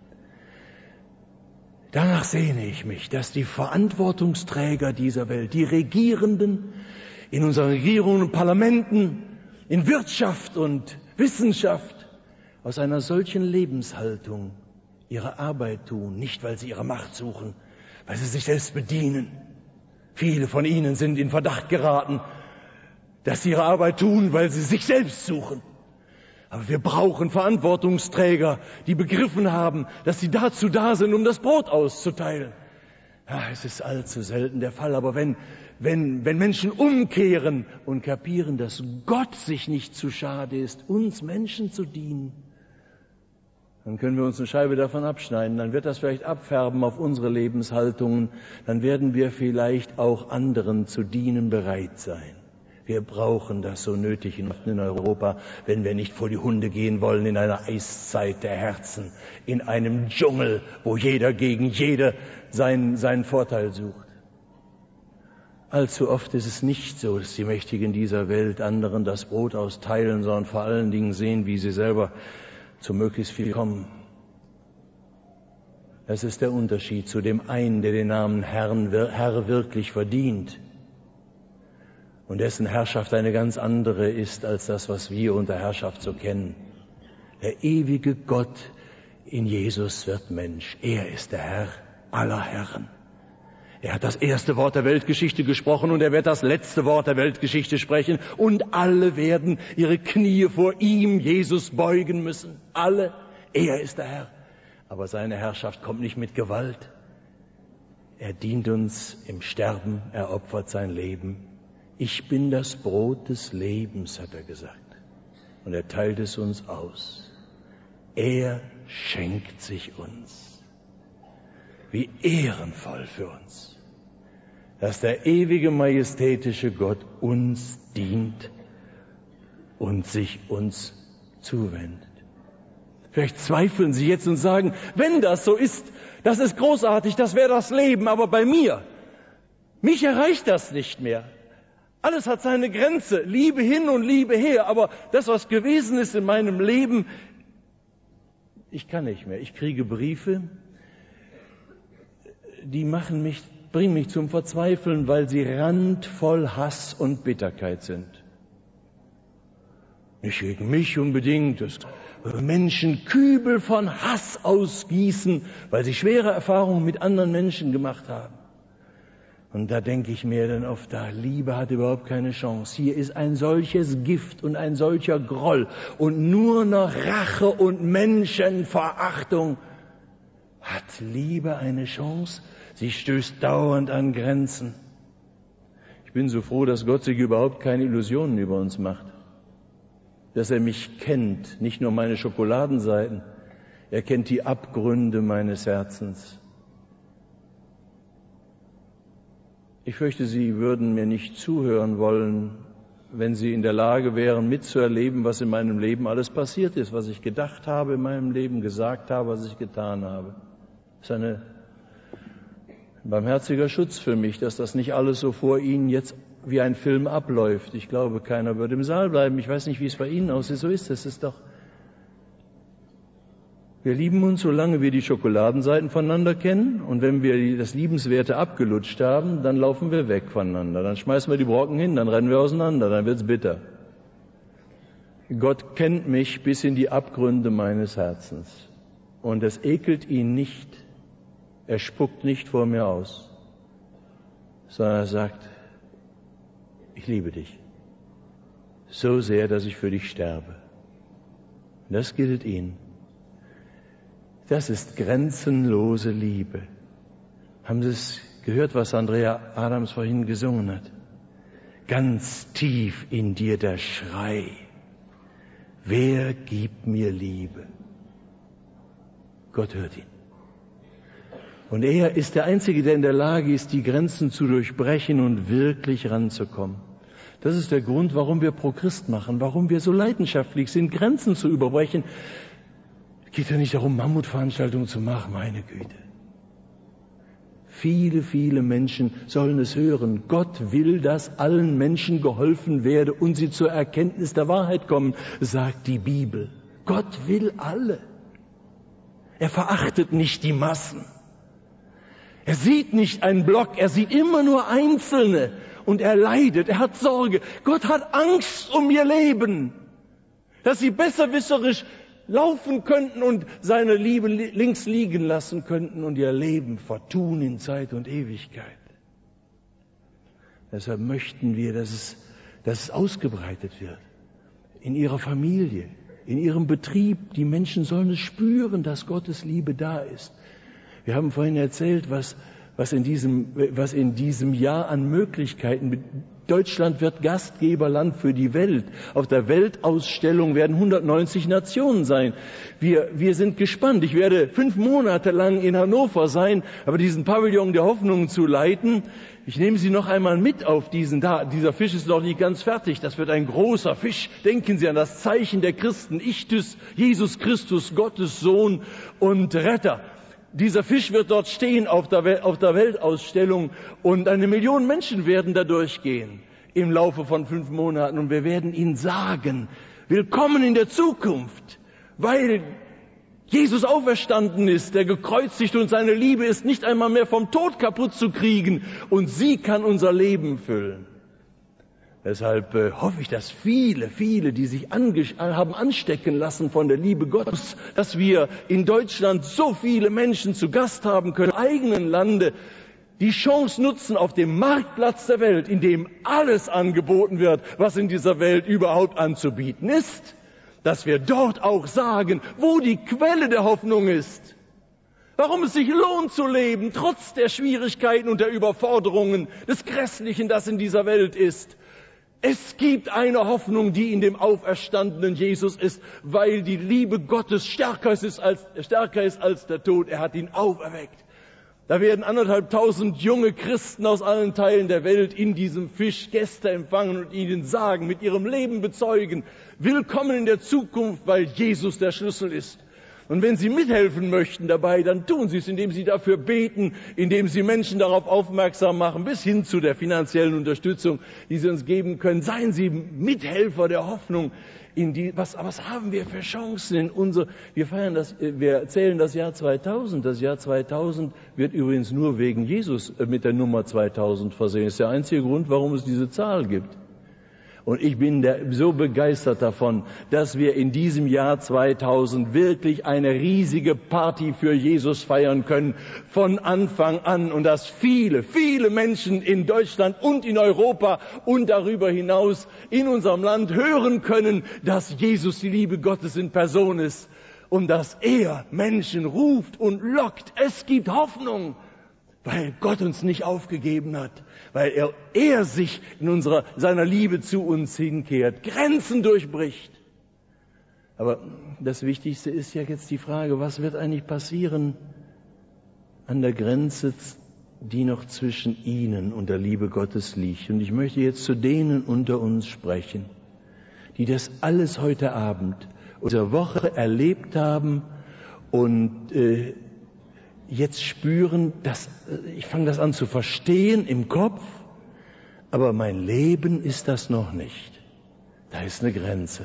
danach sehne ich mich, dass die Verantwortungsträger dieser Welt, die Regierenden in unseren Regierungen und Parlamenten, in Wirtschaft und Wissenschaft aus einer solchen Lebenshaltung ihre Arbeit tun, nicht weil sie ihre Macht suchen, weil sie sich selbst bedienen. Viele von ihnen sind in Verdacht geraten, dass sie ihre Arbeit tun, weil sie sich selbst suchen. Aber wir brauchen Verantwortungsträger, die begriffen haben, dass sie dazu da sind, um das Brot auszuteilen. Ja, es ist allzu selten der Fall, aber wenn, wenn, wenn Menschen umkehren und kapieren, dass Gott sich nicht zu schade ist, uns Menschen zu dienen, dann können wir uns eine Scheibe davon abschneiden, dann wird das vielleicht abfärben auf unsere Lebenshaltungen, dann werden wir vielleicht auch anderen zu dienen bereit sein. Wir brauchen das so nötig in Europa, wenn wir nicht vor die Hunde gehen wollen in einer Eiszeit der Herzen, in einem Dschungel, wo jeder gegen jede seinen, seinen Vorteil sucht. Allzu oft ist es nicht so, dass die Mächtigen dieser Welt anderen das Brot austeilen, sondern vor allen Dingen sehen, wie sie selber zu möglichst viel kommen. Das ist der Unterschied zu dem einen, der den Namen Herrn, Herr wirklich verdient und dessen Herrschaft eine ganz andere ist als das, was wir unter Herrschaft so kennen. Der ewige Gott in Jesus wird Mensch. Er ist der Herr aller Herren. Er hat das erste Wort der Weltgeschichte gesprochen und er wird das letzte Wort der Weltgeschichte sprechen. Und alle werden ihre Knie vor ihm, Jesus, beugen müssen. Alle. Er ist der Herr. Aber seine Herrschaft kommt nicht mit Gewalt. Er dient uns im Sterben, er opfert sein Leben. Ich bin das Brot des Lebens, hat er gesagt. Und er teilt es uns aus. Er schenkt sich uns. Wie ehrenvoll für uns, dass der ewige, majestätische Gott uns dient und sich uns zuwendet. Vielleicht zweifeln Sie jetzt und sagen, wenn das so ist, das ist großartig, das wäre das Leben, aber bei mir, mich erreicht das nicht mehr. Alles hat seine Grenze, Liebe hin und Liebe her, aber das, was gewesen ist in meinem Leben, ich kann nicht mehr. Ich kriege Briefe, die machen mich, bringen mich zum Verzweifeln, weil sie randvoll Hass und Bitterkeit sind. Nicht gegen mich unbedingt, dass Menschen Kübel von Hass ausgießen, weil sie schwere Erfahrungen mit anderen Menschen gemacht haben. Und da denke ich mir dann oft, da Liebe hat überhaupt keine Chance. Hier ist ein solches Gift und ein solcher Groll und nur noch Rache und Menschenverachtung. Hat Liebe eine Chance? Sie stößt dauernd an Grenzen. Ich bin so froh, dass Gott sich überhaupt keine Illusionen über uns macht. Dass er mich kennt, nicht nur meine Schokoladenseiten. Er kennt die Abgründe meines Herzens. Ich fürchte, Sie würden mir nicht zuhören wollen, wenn Sie in der Lage wären, mitzuerleben, was in meinem Leben alles passiert ist, was ich gedacht habe in meinem Leben, gesagt habe, was ich getan habe. Das ist eine, ein barmherziger Schutz für mich, dass das nicht alles so vor Ihnen jetzt wie ein Film abläuft. Ich glaube, keiner wird im Saal bleiben. Ich weiß nicht, wie es bei Ihnen aussieht. So ist es. Es ist doch. Wir lieben uns, solange wir die Schokoladenseiten voneinander kennen. Und wenn wir das Liebenswerte abgelutscht haben, dann laufen wir weg voneinander. Dann schmeißen wir die Brocken hin, dann rennen wir auseinander, dann wird's bitter. Gott kennt mich bis in die Abgründe meines Herzens. Und es ekelt ihn nicht. Er spuckt nicht vor mir aus, sondern er sagt, ich liebe dich so sehr, dass ich für dich sterbe. Und das gilt ihm. Das ist grenzenlose Liebe. Haben Sie es gehört, was Andrea Adams vorhin gesungen hat? Ganz tief in dir der Schrei. Wer gibt mir Liebe? Gott hört ihn. Und er ist der Einzige, der in der Lage ist, die Grenzen zu durchbrechen und wirklich ranzukommen. Das ist der Grund, warum wir Pro-Christ machen, warum wir so leidenschaftlich sind, Grenzen zu überbrechen. Es geht ja nicht darum, Mammutveranstaltungen zu machen, meine Güte. Viele, viele Menschen sollen es hören. Gott will, dass allen Menschen geholfen werde und sie zur Erkenntnis der Wahrheit kommen, sagt die Bibel. Gott will alle. Er verachtet nicht die Massen. Er sieht nicht einen Block, er sieht immer nur Einzelne. Und er leidet, er hat Sorge. Gott hat Angst um ihr Leben, dass sie besserwisserisch laufen könnten und seine Liebe links liegen lassen könnten und ihr Leben vertun in Zeit und Ewigkeit. Deshalb möchten wir, dass es, dass es ausgebreitet wird. In ihrer Familie, in ihrem Betrieb. Die Menschen sollen es spüren, dass Gottes Liebe da ist. Wir haben vorhin erzählt, was, was, in diesem, was in diesem Jahr an Möglichkeiten. Deutschland wird Gastgeberland für die Welt. Auf der Weltausstellung werden hundertneunzig Nationen sein. Wir, wir sind gespannt. Ich werde fünf Monate lang in Hannover sein, aber diesen Pavillon der Hoffnung zu leiten. Ich nehme Sie noch einmal mit auf diesen da. Dieser Fisch ist noch nicht ganz fertig. Das wird ein großer Fisch. Denken Sie an das Zeichen der Christen. Ichthys, Jesus Christus, Gottes Sohn und Retter. Dieser Fisch wird dort stehen auf der, Wel- auf der Weltausstellung und eine Million Menschen werden da durchgehen im Laufe von fünf Monaten und wir werden ihnen sagen, willkommen in der Zukunft, weil Jesus auferstanden ist, der gekreuzigt und seine Liebe ist nicht einmal mehr vom Tod kaputt zu kriegen und sie kann unser Leben füllen. Deshalb äh, hoffe ich, dass viele, viele, die sich ange- haben anstecken lassen von der Liebe Gottes, dass wir in Deutschland so viele Menschen zu Gast haben können, im eigenen Lande, die Chance nutzen auf dem Marktplatz der Welt, in dem alles angeboten wird, was in dieser Welt überhaupt anzubieten ist, dass wir dort auch sagen, wo die Quelle der Hoffnung ist, warum es sich lohnt zu leben, trotz der Schwierigkeiten und der Überforderungen, des Grässlichen, das in dieser Welt ist. Es gibt eine Hoffnung, die in dem auferstandenen Jesus ist, weil die Liebe Gottes stärker ist als, stärker ist als der Tod. Er hat ihn auferweckt. Da werden anderthalbtausend junge Christen aus allen Teilen der Welt in diesem Fisch Gäste empfangen und ihnen sagen, mit ihrem Leben bezeugen, willkommen in der Zukunft, weil Jesus der Schlüssel ist. Und wenn Sie mithelfen möchten dabei, dann tun Sie es, indem Sie dafür beten, indem Sie Menschen darauf aufmerksam machen, bis hin zu der finanziellen Unterstützung, die Sie uns geben können. Seien Sie Mithelfer der Hoffnung. In die, was, was haben wir für Chancen in unser, wir feiern das, wir zählen das Jahr zweitausend. Das Jahr zweitausend wird übrigens nur wegen Jesus mit der Nummer zweitausend versehen. Das ist der einzige Grund, warum es diese Zahl gibt. Und ich bin der, so begeistert davon, dass wir in diesem Jahr zweitausend wirklich eine riesige Party für Jesus feiern können, von Anfang an. Und dass viele, viele Menschen in Deutschland und in Europa und darüber hinaus in unserem Land hören können, dass Jesus die Liebe Gottes in Person ist. und dass er Menschen ruft und lockt. Es gibt Hoffnung, weil Gott uns nicht aufgegeben hat, weil er, er sich in unserer, seiner Liebe zu uns hinkehrt, Grenzen durchbricht. Aber das Wichtigste ist ja jetzt die Frage, was wird eigentlich passieren an der Grenze, die noch zwischen ihnen und der Liebe Gottes liegt. Und ich möchte jetzt zu denen unter uns sprechen, die das alles heute Abend, unsere Woche erlebt haben und äh, jetzt spüren, dass ich fange das an zu verstehen im Kopf, aber mein Leben ist das noch nicht. Da ist eine Grenze.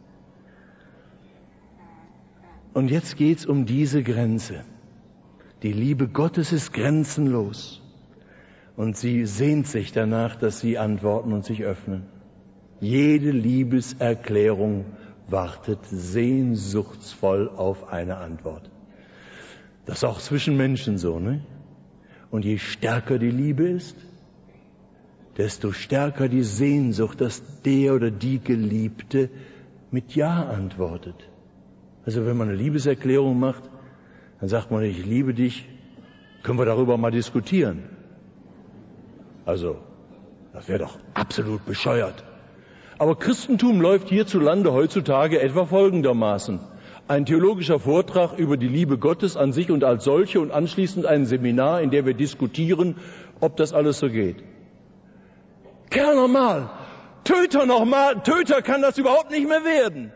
Und jetzt geht's um diese Grenze. Die Liebe Gottes ist grenzenlos. Und sie sehnt sich danach, dass sie antworten und sich öffnen. Jede Liebeserklärung wartet sehnsuchtsvoll auf eine Antwort. Das ist auch zwischen Menschen so, ne? Und je stärker die Liebe ist, desto stärker die Sehnsucht, dass der oder die Geliebte mit Ja antwortet. Also wenn man eine Liebeserklärung macht, dann sagt man, ich liebe dich, können wir darüber mal diskutieren. Also, das wäre doch absolut bescheuert. Aber Christentum läuft hierzulande heutzutage etwa folgendermaßen. Ein theologischer Vortrag über die Liebe Gottes an sich und als solche und anschließend ein Seminar, in dem wir diskutieren, ob das alles so geht. Kerl nochmal, Töter nochmal, Töter kann das überhaupt nicht mehr werden.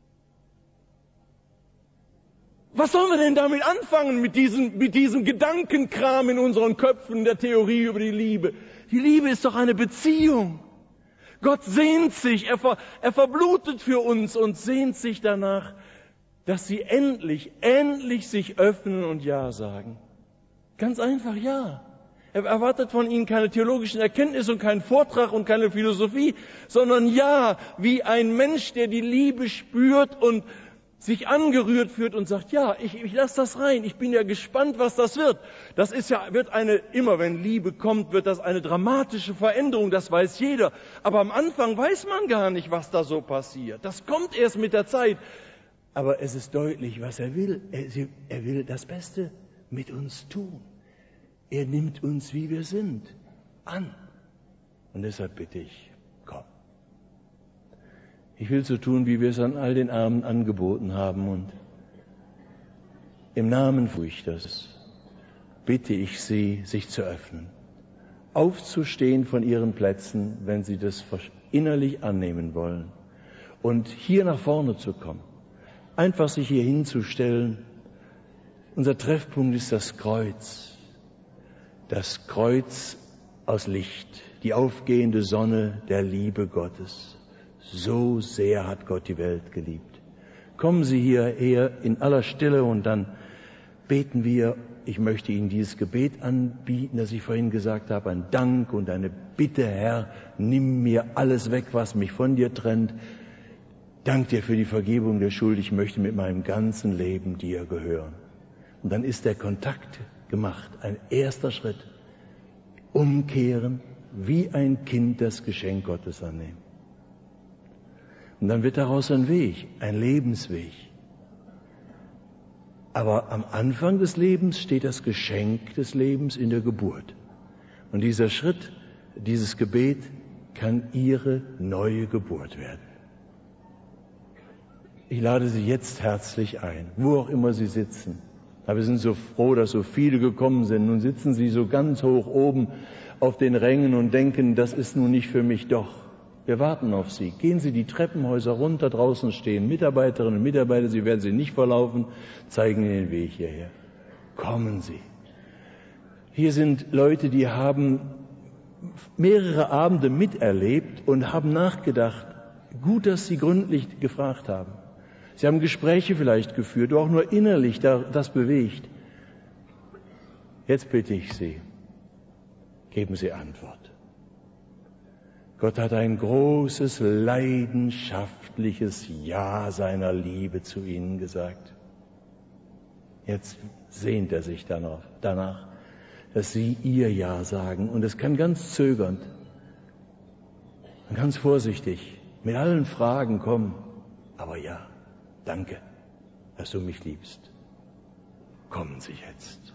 Was sollen wir denn damit anfangen, mit diesem, mit diesem Gedankenkram in unseren Köpfen, der Theorie über die Liebe? Die Liebe ist doch eine Beziehung. Gott sehnt sich, er, ver, er verblutet für uns und sehnt sich danach, dass sie endlich, endlich sich öffnen und Ja sagen. Ganz einfach Ja. Er erwartet von ihnen keine theologischen Erkenntnisse und keinen Vortrag und keine Philosophie, sondern Ja, wie ein Mensch, der die Liebe spürt und sich angerührt fühlt und sagt, ja, ich, ich lasse das rein, ich bin ja gespannt, was das wird. Das ist ja, wird eine, immer wenn Liebe kommt, wird das eine dramatische Veränderung, das weiß jeder. Aber am Anfang weiß man gar nicht, was da so passiert. Das kommt erst mit der Zeit. Aber es ist deutlich, was er will. Er, er will das Beste mit uns tun. Er nimmt uns, wie wir sind, an. Und deshalb bitte ich, komm. Ich will so tun, wie wir es an all den Armen angeboten haben. Und im Namen Furchters bitte ich Sie, sich zu öffnen, aufzustehen von Ihren Plätzen, wenn Sie das innerlich annehmen wollen, und hier nach vorne zu kommen, einfach sich hier hinzustellen. Unser Treffpunkt ist das Kreuz, das Kreuz aus Licht, die aufgehende Sonne der Liebe Gottes. So sehr hat Gott die Welt geliebt. Kommen Sie hierher in aller Stille und dann beten wir. Ich möchte Ihnen dieses Gebet anbieten, das ich vorhin gesagt habe, ein Dank und eine Bitte, Herr, nimm mir alles weg, was mich von dir trennt. Dank dir für die Vergebung der Schuld. Ich möchte mit meinem ganzen Leben dir gehören. Und dann ist der Kontakt gemacht, ein erster Schritt. Umkehren, wie ein Kind das Geschenk Gottes annehmen. Und dann wird daraus ein Weg, ein Lebensweg. Aber am Anfang des Lebens steht das Geschenk des Lebens in der Geburt. Und dieser Schritt, dieses Gebet kann Ihre neue Geburt werden. Ich lade Sie jetzt herzlich ein, wo auch immer Sie sitzen. Aber wir sind so froh, dass so viele gekommen sind. Nun sitzen Sie so ganz hoch oben auf den Rängen und denken, das ist nun nicht für mich. Doch, wir warten auf Sie. Gehen Sie die Treppenhäuser runter, draußen stehen Mitarbeiterinnen und Mitarbeiter, Sie werden sie nicht verlaufen, zeigen Ihnen den Weg hierher. Kommen Sie. Hier sind Leute, die haben mehrere Abende miterlebt und haben nachgedacht. Gut, dass Sie gründlich gefragt haben. Sie haben Gespräche vielleicht geführt, auch nur innerlich das bewegt. Jetzt bitte ich Sie, geben Sie Antwort. Gott hat ein großes, leidenschaftliches Ja seiner Liebe zu Ihnen gesagt. Jetzt sehnt er sich danach, danach, dass Sie Ihr Ja sagen. Und es kann ganz zögernd und ganz vorsichtig mit allen Fragen kommen. Aber ja, danke, dass du mich liebst. Kommen Sie jetzt.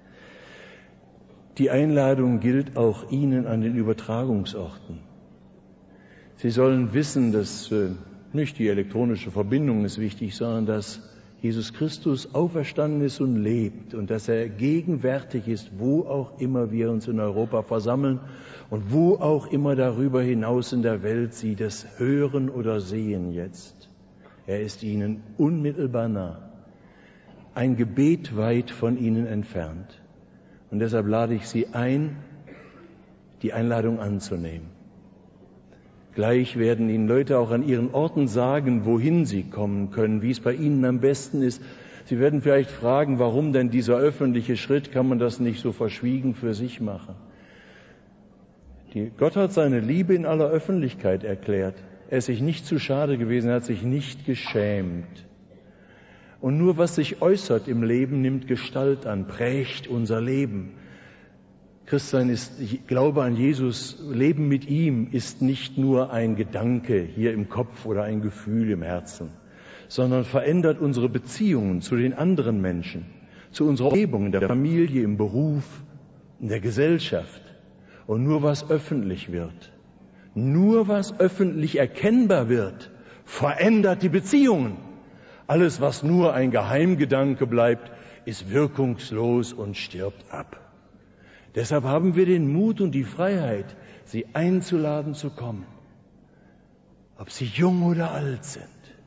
Die Einladung gilt auch Ihnen an den Übertragungsorten. Sie sollen wissen, dass äh, nicht die elektronische Verbindung ist wichtig, sondern dass Jesus Christus auferstanden ist und lebt und dass er gegenwärtig ist, wo auch immer wir uns in Europa versammeln und wo auch immer darüber hinaus in der Welt Sie das hören oder sehen jetzt. Er ist Ihnen unmittelbar nah, ein Gebet weit von Ihnen entfernt. Und deshalb lade ich Sie ein, die Einladung anzunehmen. Gleich werden Ihnen Leute auch an Ihren Orten sagen, wohin Sie kommen können, wie es bei Ihnen am besten ist. Sie werden vielleicht fragen, warum denn dieser öffentliche Schritt, kann man das nicht so verschwiegen für sich machen? Die, Gott hat seine Liebe in aller Öffentlichkeit erklärt. Er ist sich nicht zu schade gewesen, er hat sich nicht geschämt. Und nur was sich äußert im Leben, nimmt Gestalt an, prägt unser Leben. Christsein ist Glaube an Jesus, Leben mit ihm ist nicht nur ein Gedanke hier im Kopf oder ein Gefühl im Herzen, sondern verändert unsere Beziehungen zu den anderen Menschen, zu unserer Umgebung, in der Familie, im Beruf, in der Gesellschaft. Und nur was öffentlich wird, nur was öffentlich erkennbar wird, verändert die Beziehungen. Alles, was nur ein Geheimgedanke bleibt, ist wirkungslos und stirbt ab. Deshalb haben wir den Mut und die Freiheit, Sie einzuladen zu kommen. Ob Sie jung oder alt sind.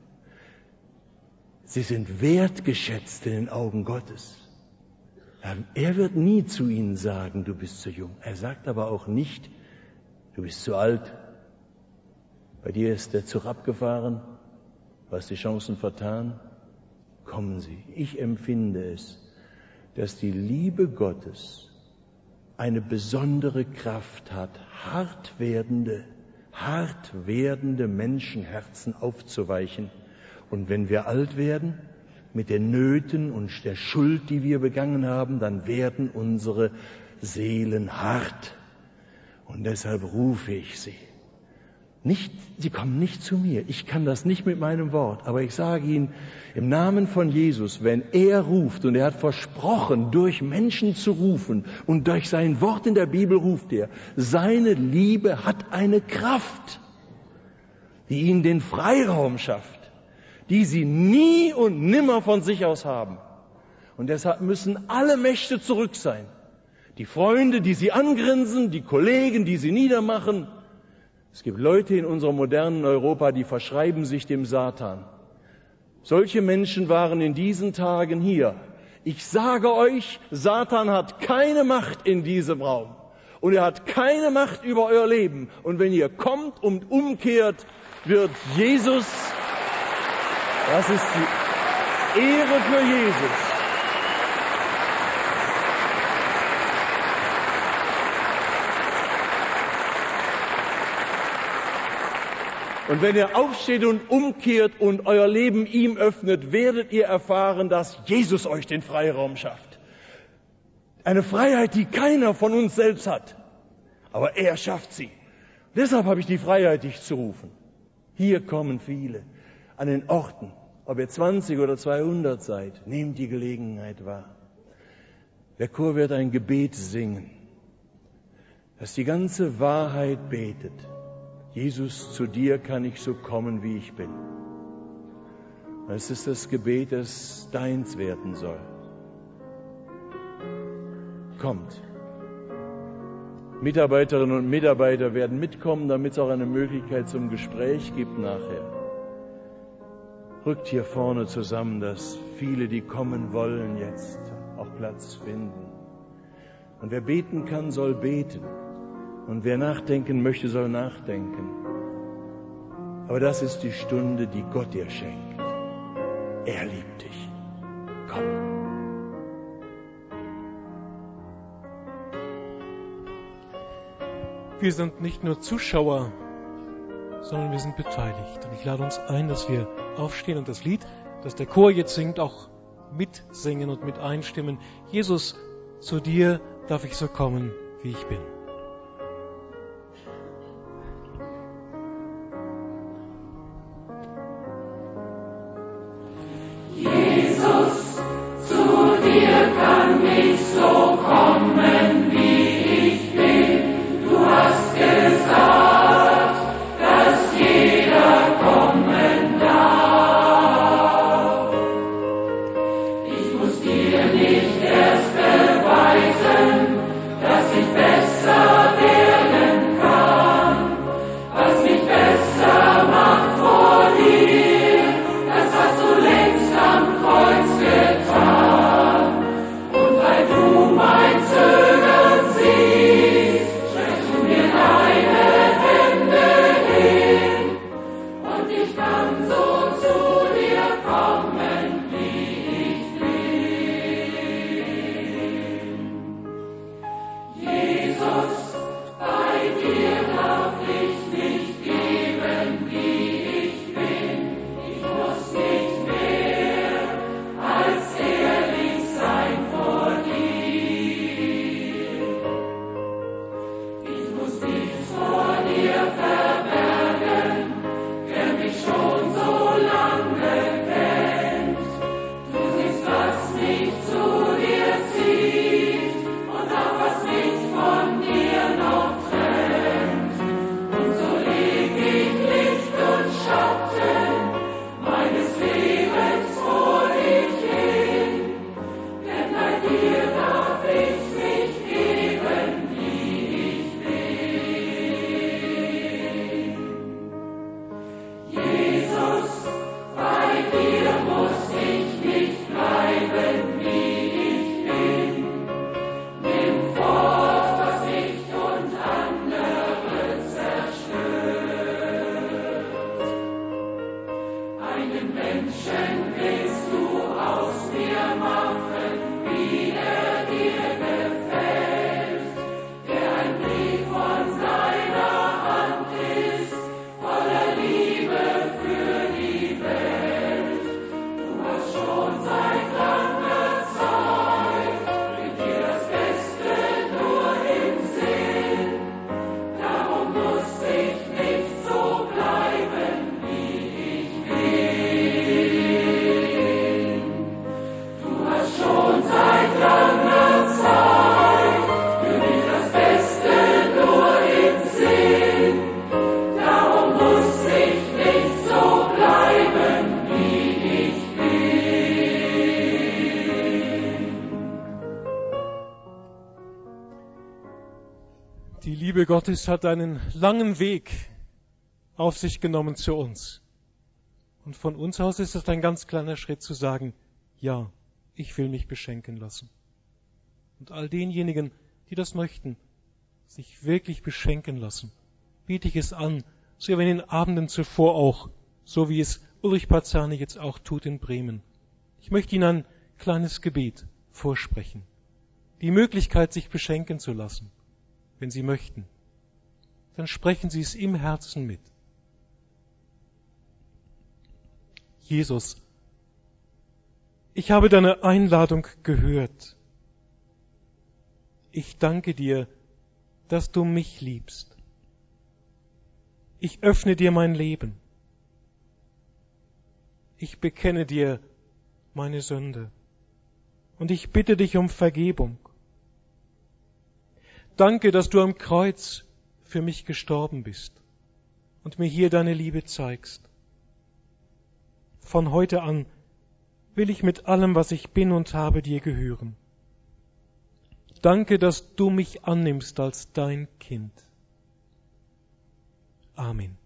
Sie sind wertgeschätzt in den Augen Gottes. Er wird nie zu Ihnen sagen, du bist zu jung. Er sagt aber auch nicht, du bist zu alt. Bei dir ist der Zug abgefahren. Du hast die Chancen vertan. Kommen Sie. Ich empfinde es, dass die Liebe Gottes eine besondere Kraft hat, hart werdende, hart werdende Menschenherzen aufzuweichen. Und wenn wir alt werden, mit den Nöten und der Schuld, die wir begangen haben, dann werden unsere Seelen hart. Und deshalb rufe ich Sie. Nicht, Sie kommen nicht zu mir. Ich kann das nicht mit meinem Wort. Aber ich sage Ihnen, im Namen von Jesus, wenn er ruft, und er hat versprochen, durch Menschen zu rufen, und durch sein Wort in der Bibel ruft er, seine Liebe hat eine Kraft, die Ihnen den Freiraum schafft, die Sie nie und nimmer von sich aus haben. Und deshalb müssen alle Mächte zurück sein. Die Freunde, die Sie angrinsen, die Kollegen, die Sie niedermachen. Es gibt Leute in unserem modernen Europa, die verschreiben sich dem Satan. Solche Menschen waren in diesen Tagen hier. Ich sage euch, Satan hat keine Macht in diesem Raum. Und er hat keine Macht über euer Leben. Und wenn ihr kommt und umkehrt, wird Jesus, das ist die Ehre für Jesus. Und wenn ihr aufsteht und umkehrt und euer Leben ihm öffnet, werdet ihr erfahren, dass Jesus euch den Freiraum schafft. Eine Freiheit, die keiner von uns selbst hat. Aber er schafft sie. Deshalb habe ich die Freiheit, dich zu rufen. Hier kommen viele. An den Orten, ob ihr zwanzig oder zweihundert seid, nehmt die Gelegenheit wahr. Der Chor wird ein Gebet singen, das die ganze Wahrheit betet. Jesus, zu dir kann ich so kommen, wie ich bin. Es ist das Gebet, das deins werden soll. Kommt. Mitarbeiterinnen und Mitarbeiter werden mitkommen, damit es auch eine Möglichkeit zum Gespräch gibt nachher. Rückt hier vorne zusammen, dass viele, die kommen wollen, jetzt auch Platz finden. Und wer beten kann, soll beten. Und wer nachdenken möchte, soll nachdenken. Aber das ist die Stunde, die Gott dir schenkt. Er liebt dich. Komm. Wir sind nicht nur Zuschauer, sondern wir sind beteiligt. Und ich lade uns ein, dass wir aufstehen und das Lied, das der Chor jetzt singt, auch mitsingen und mit einstimmen. Jesus, zu dir darf ich so kommen, wie ich bin. Jesus. Die Liebe Gottes hat einen langen Weg auf sich genommen zu uns. Und von uns aus ist es ein ganz kleiner Schritt zu sagen, ja, ich will mich beschenken lassen. Und all denjenigen, die das möchten, sich wirklich beschenken lassen, biete ich es an, so wie in den Abenden zuvor auch, so wie es Ulrich Parzani jetzt auch tut in Bremen. Ich möchte Ihnen ein kleines Gebet vorsprechen. Die Möglichkeit, sich beschenken zu lassen. Wenn Sie möchten, dann sprechen Sie es im Herzen mit. Jesus, ich habe deine Einladung gehört. Ich danke dir, dass du mich liebst. Ich öffne dir mein Leben. Ich bekenne dir meine Sünde und ich bitte dich um Vergebung. Danke, dass du am Kreuz für mich gestorben bist und mir hier deine Liebe zeigst. Von heute an will ich mit allem, was ich bin und habe, dir gehören. Danke, dass du mich annimmst als dein Kind. Amen.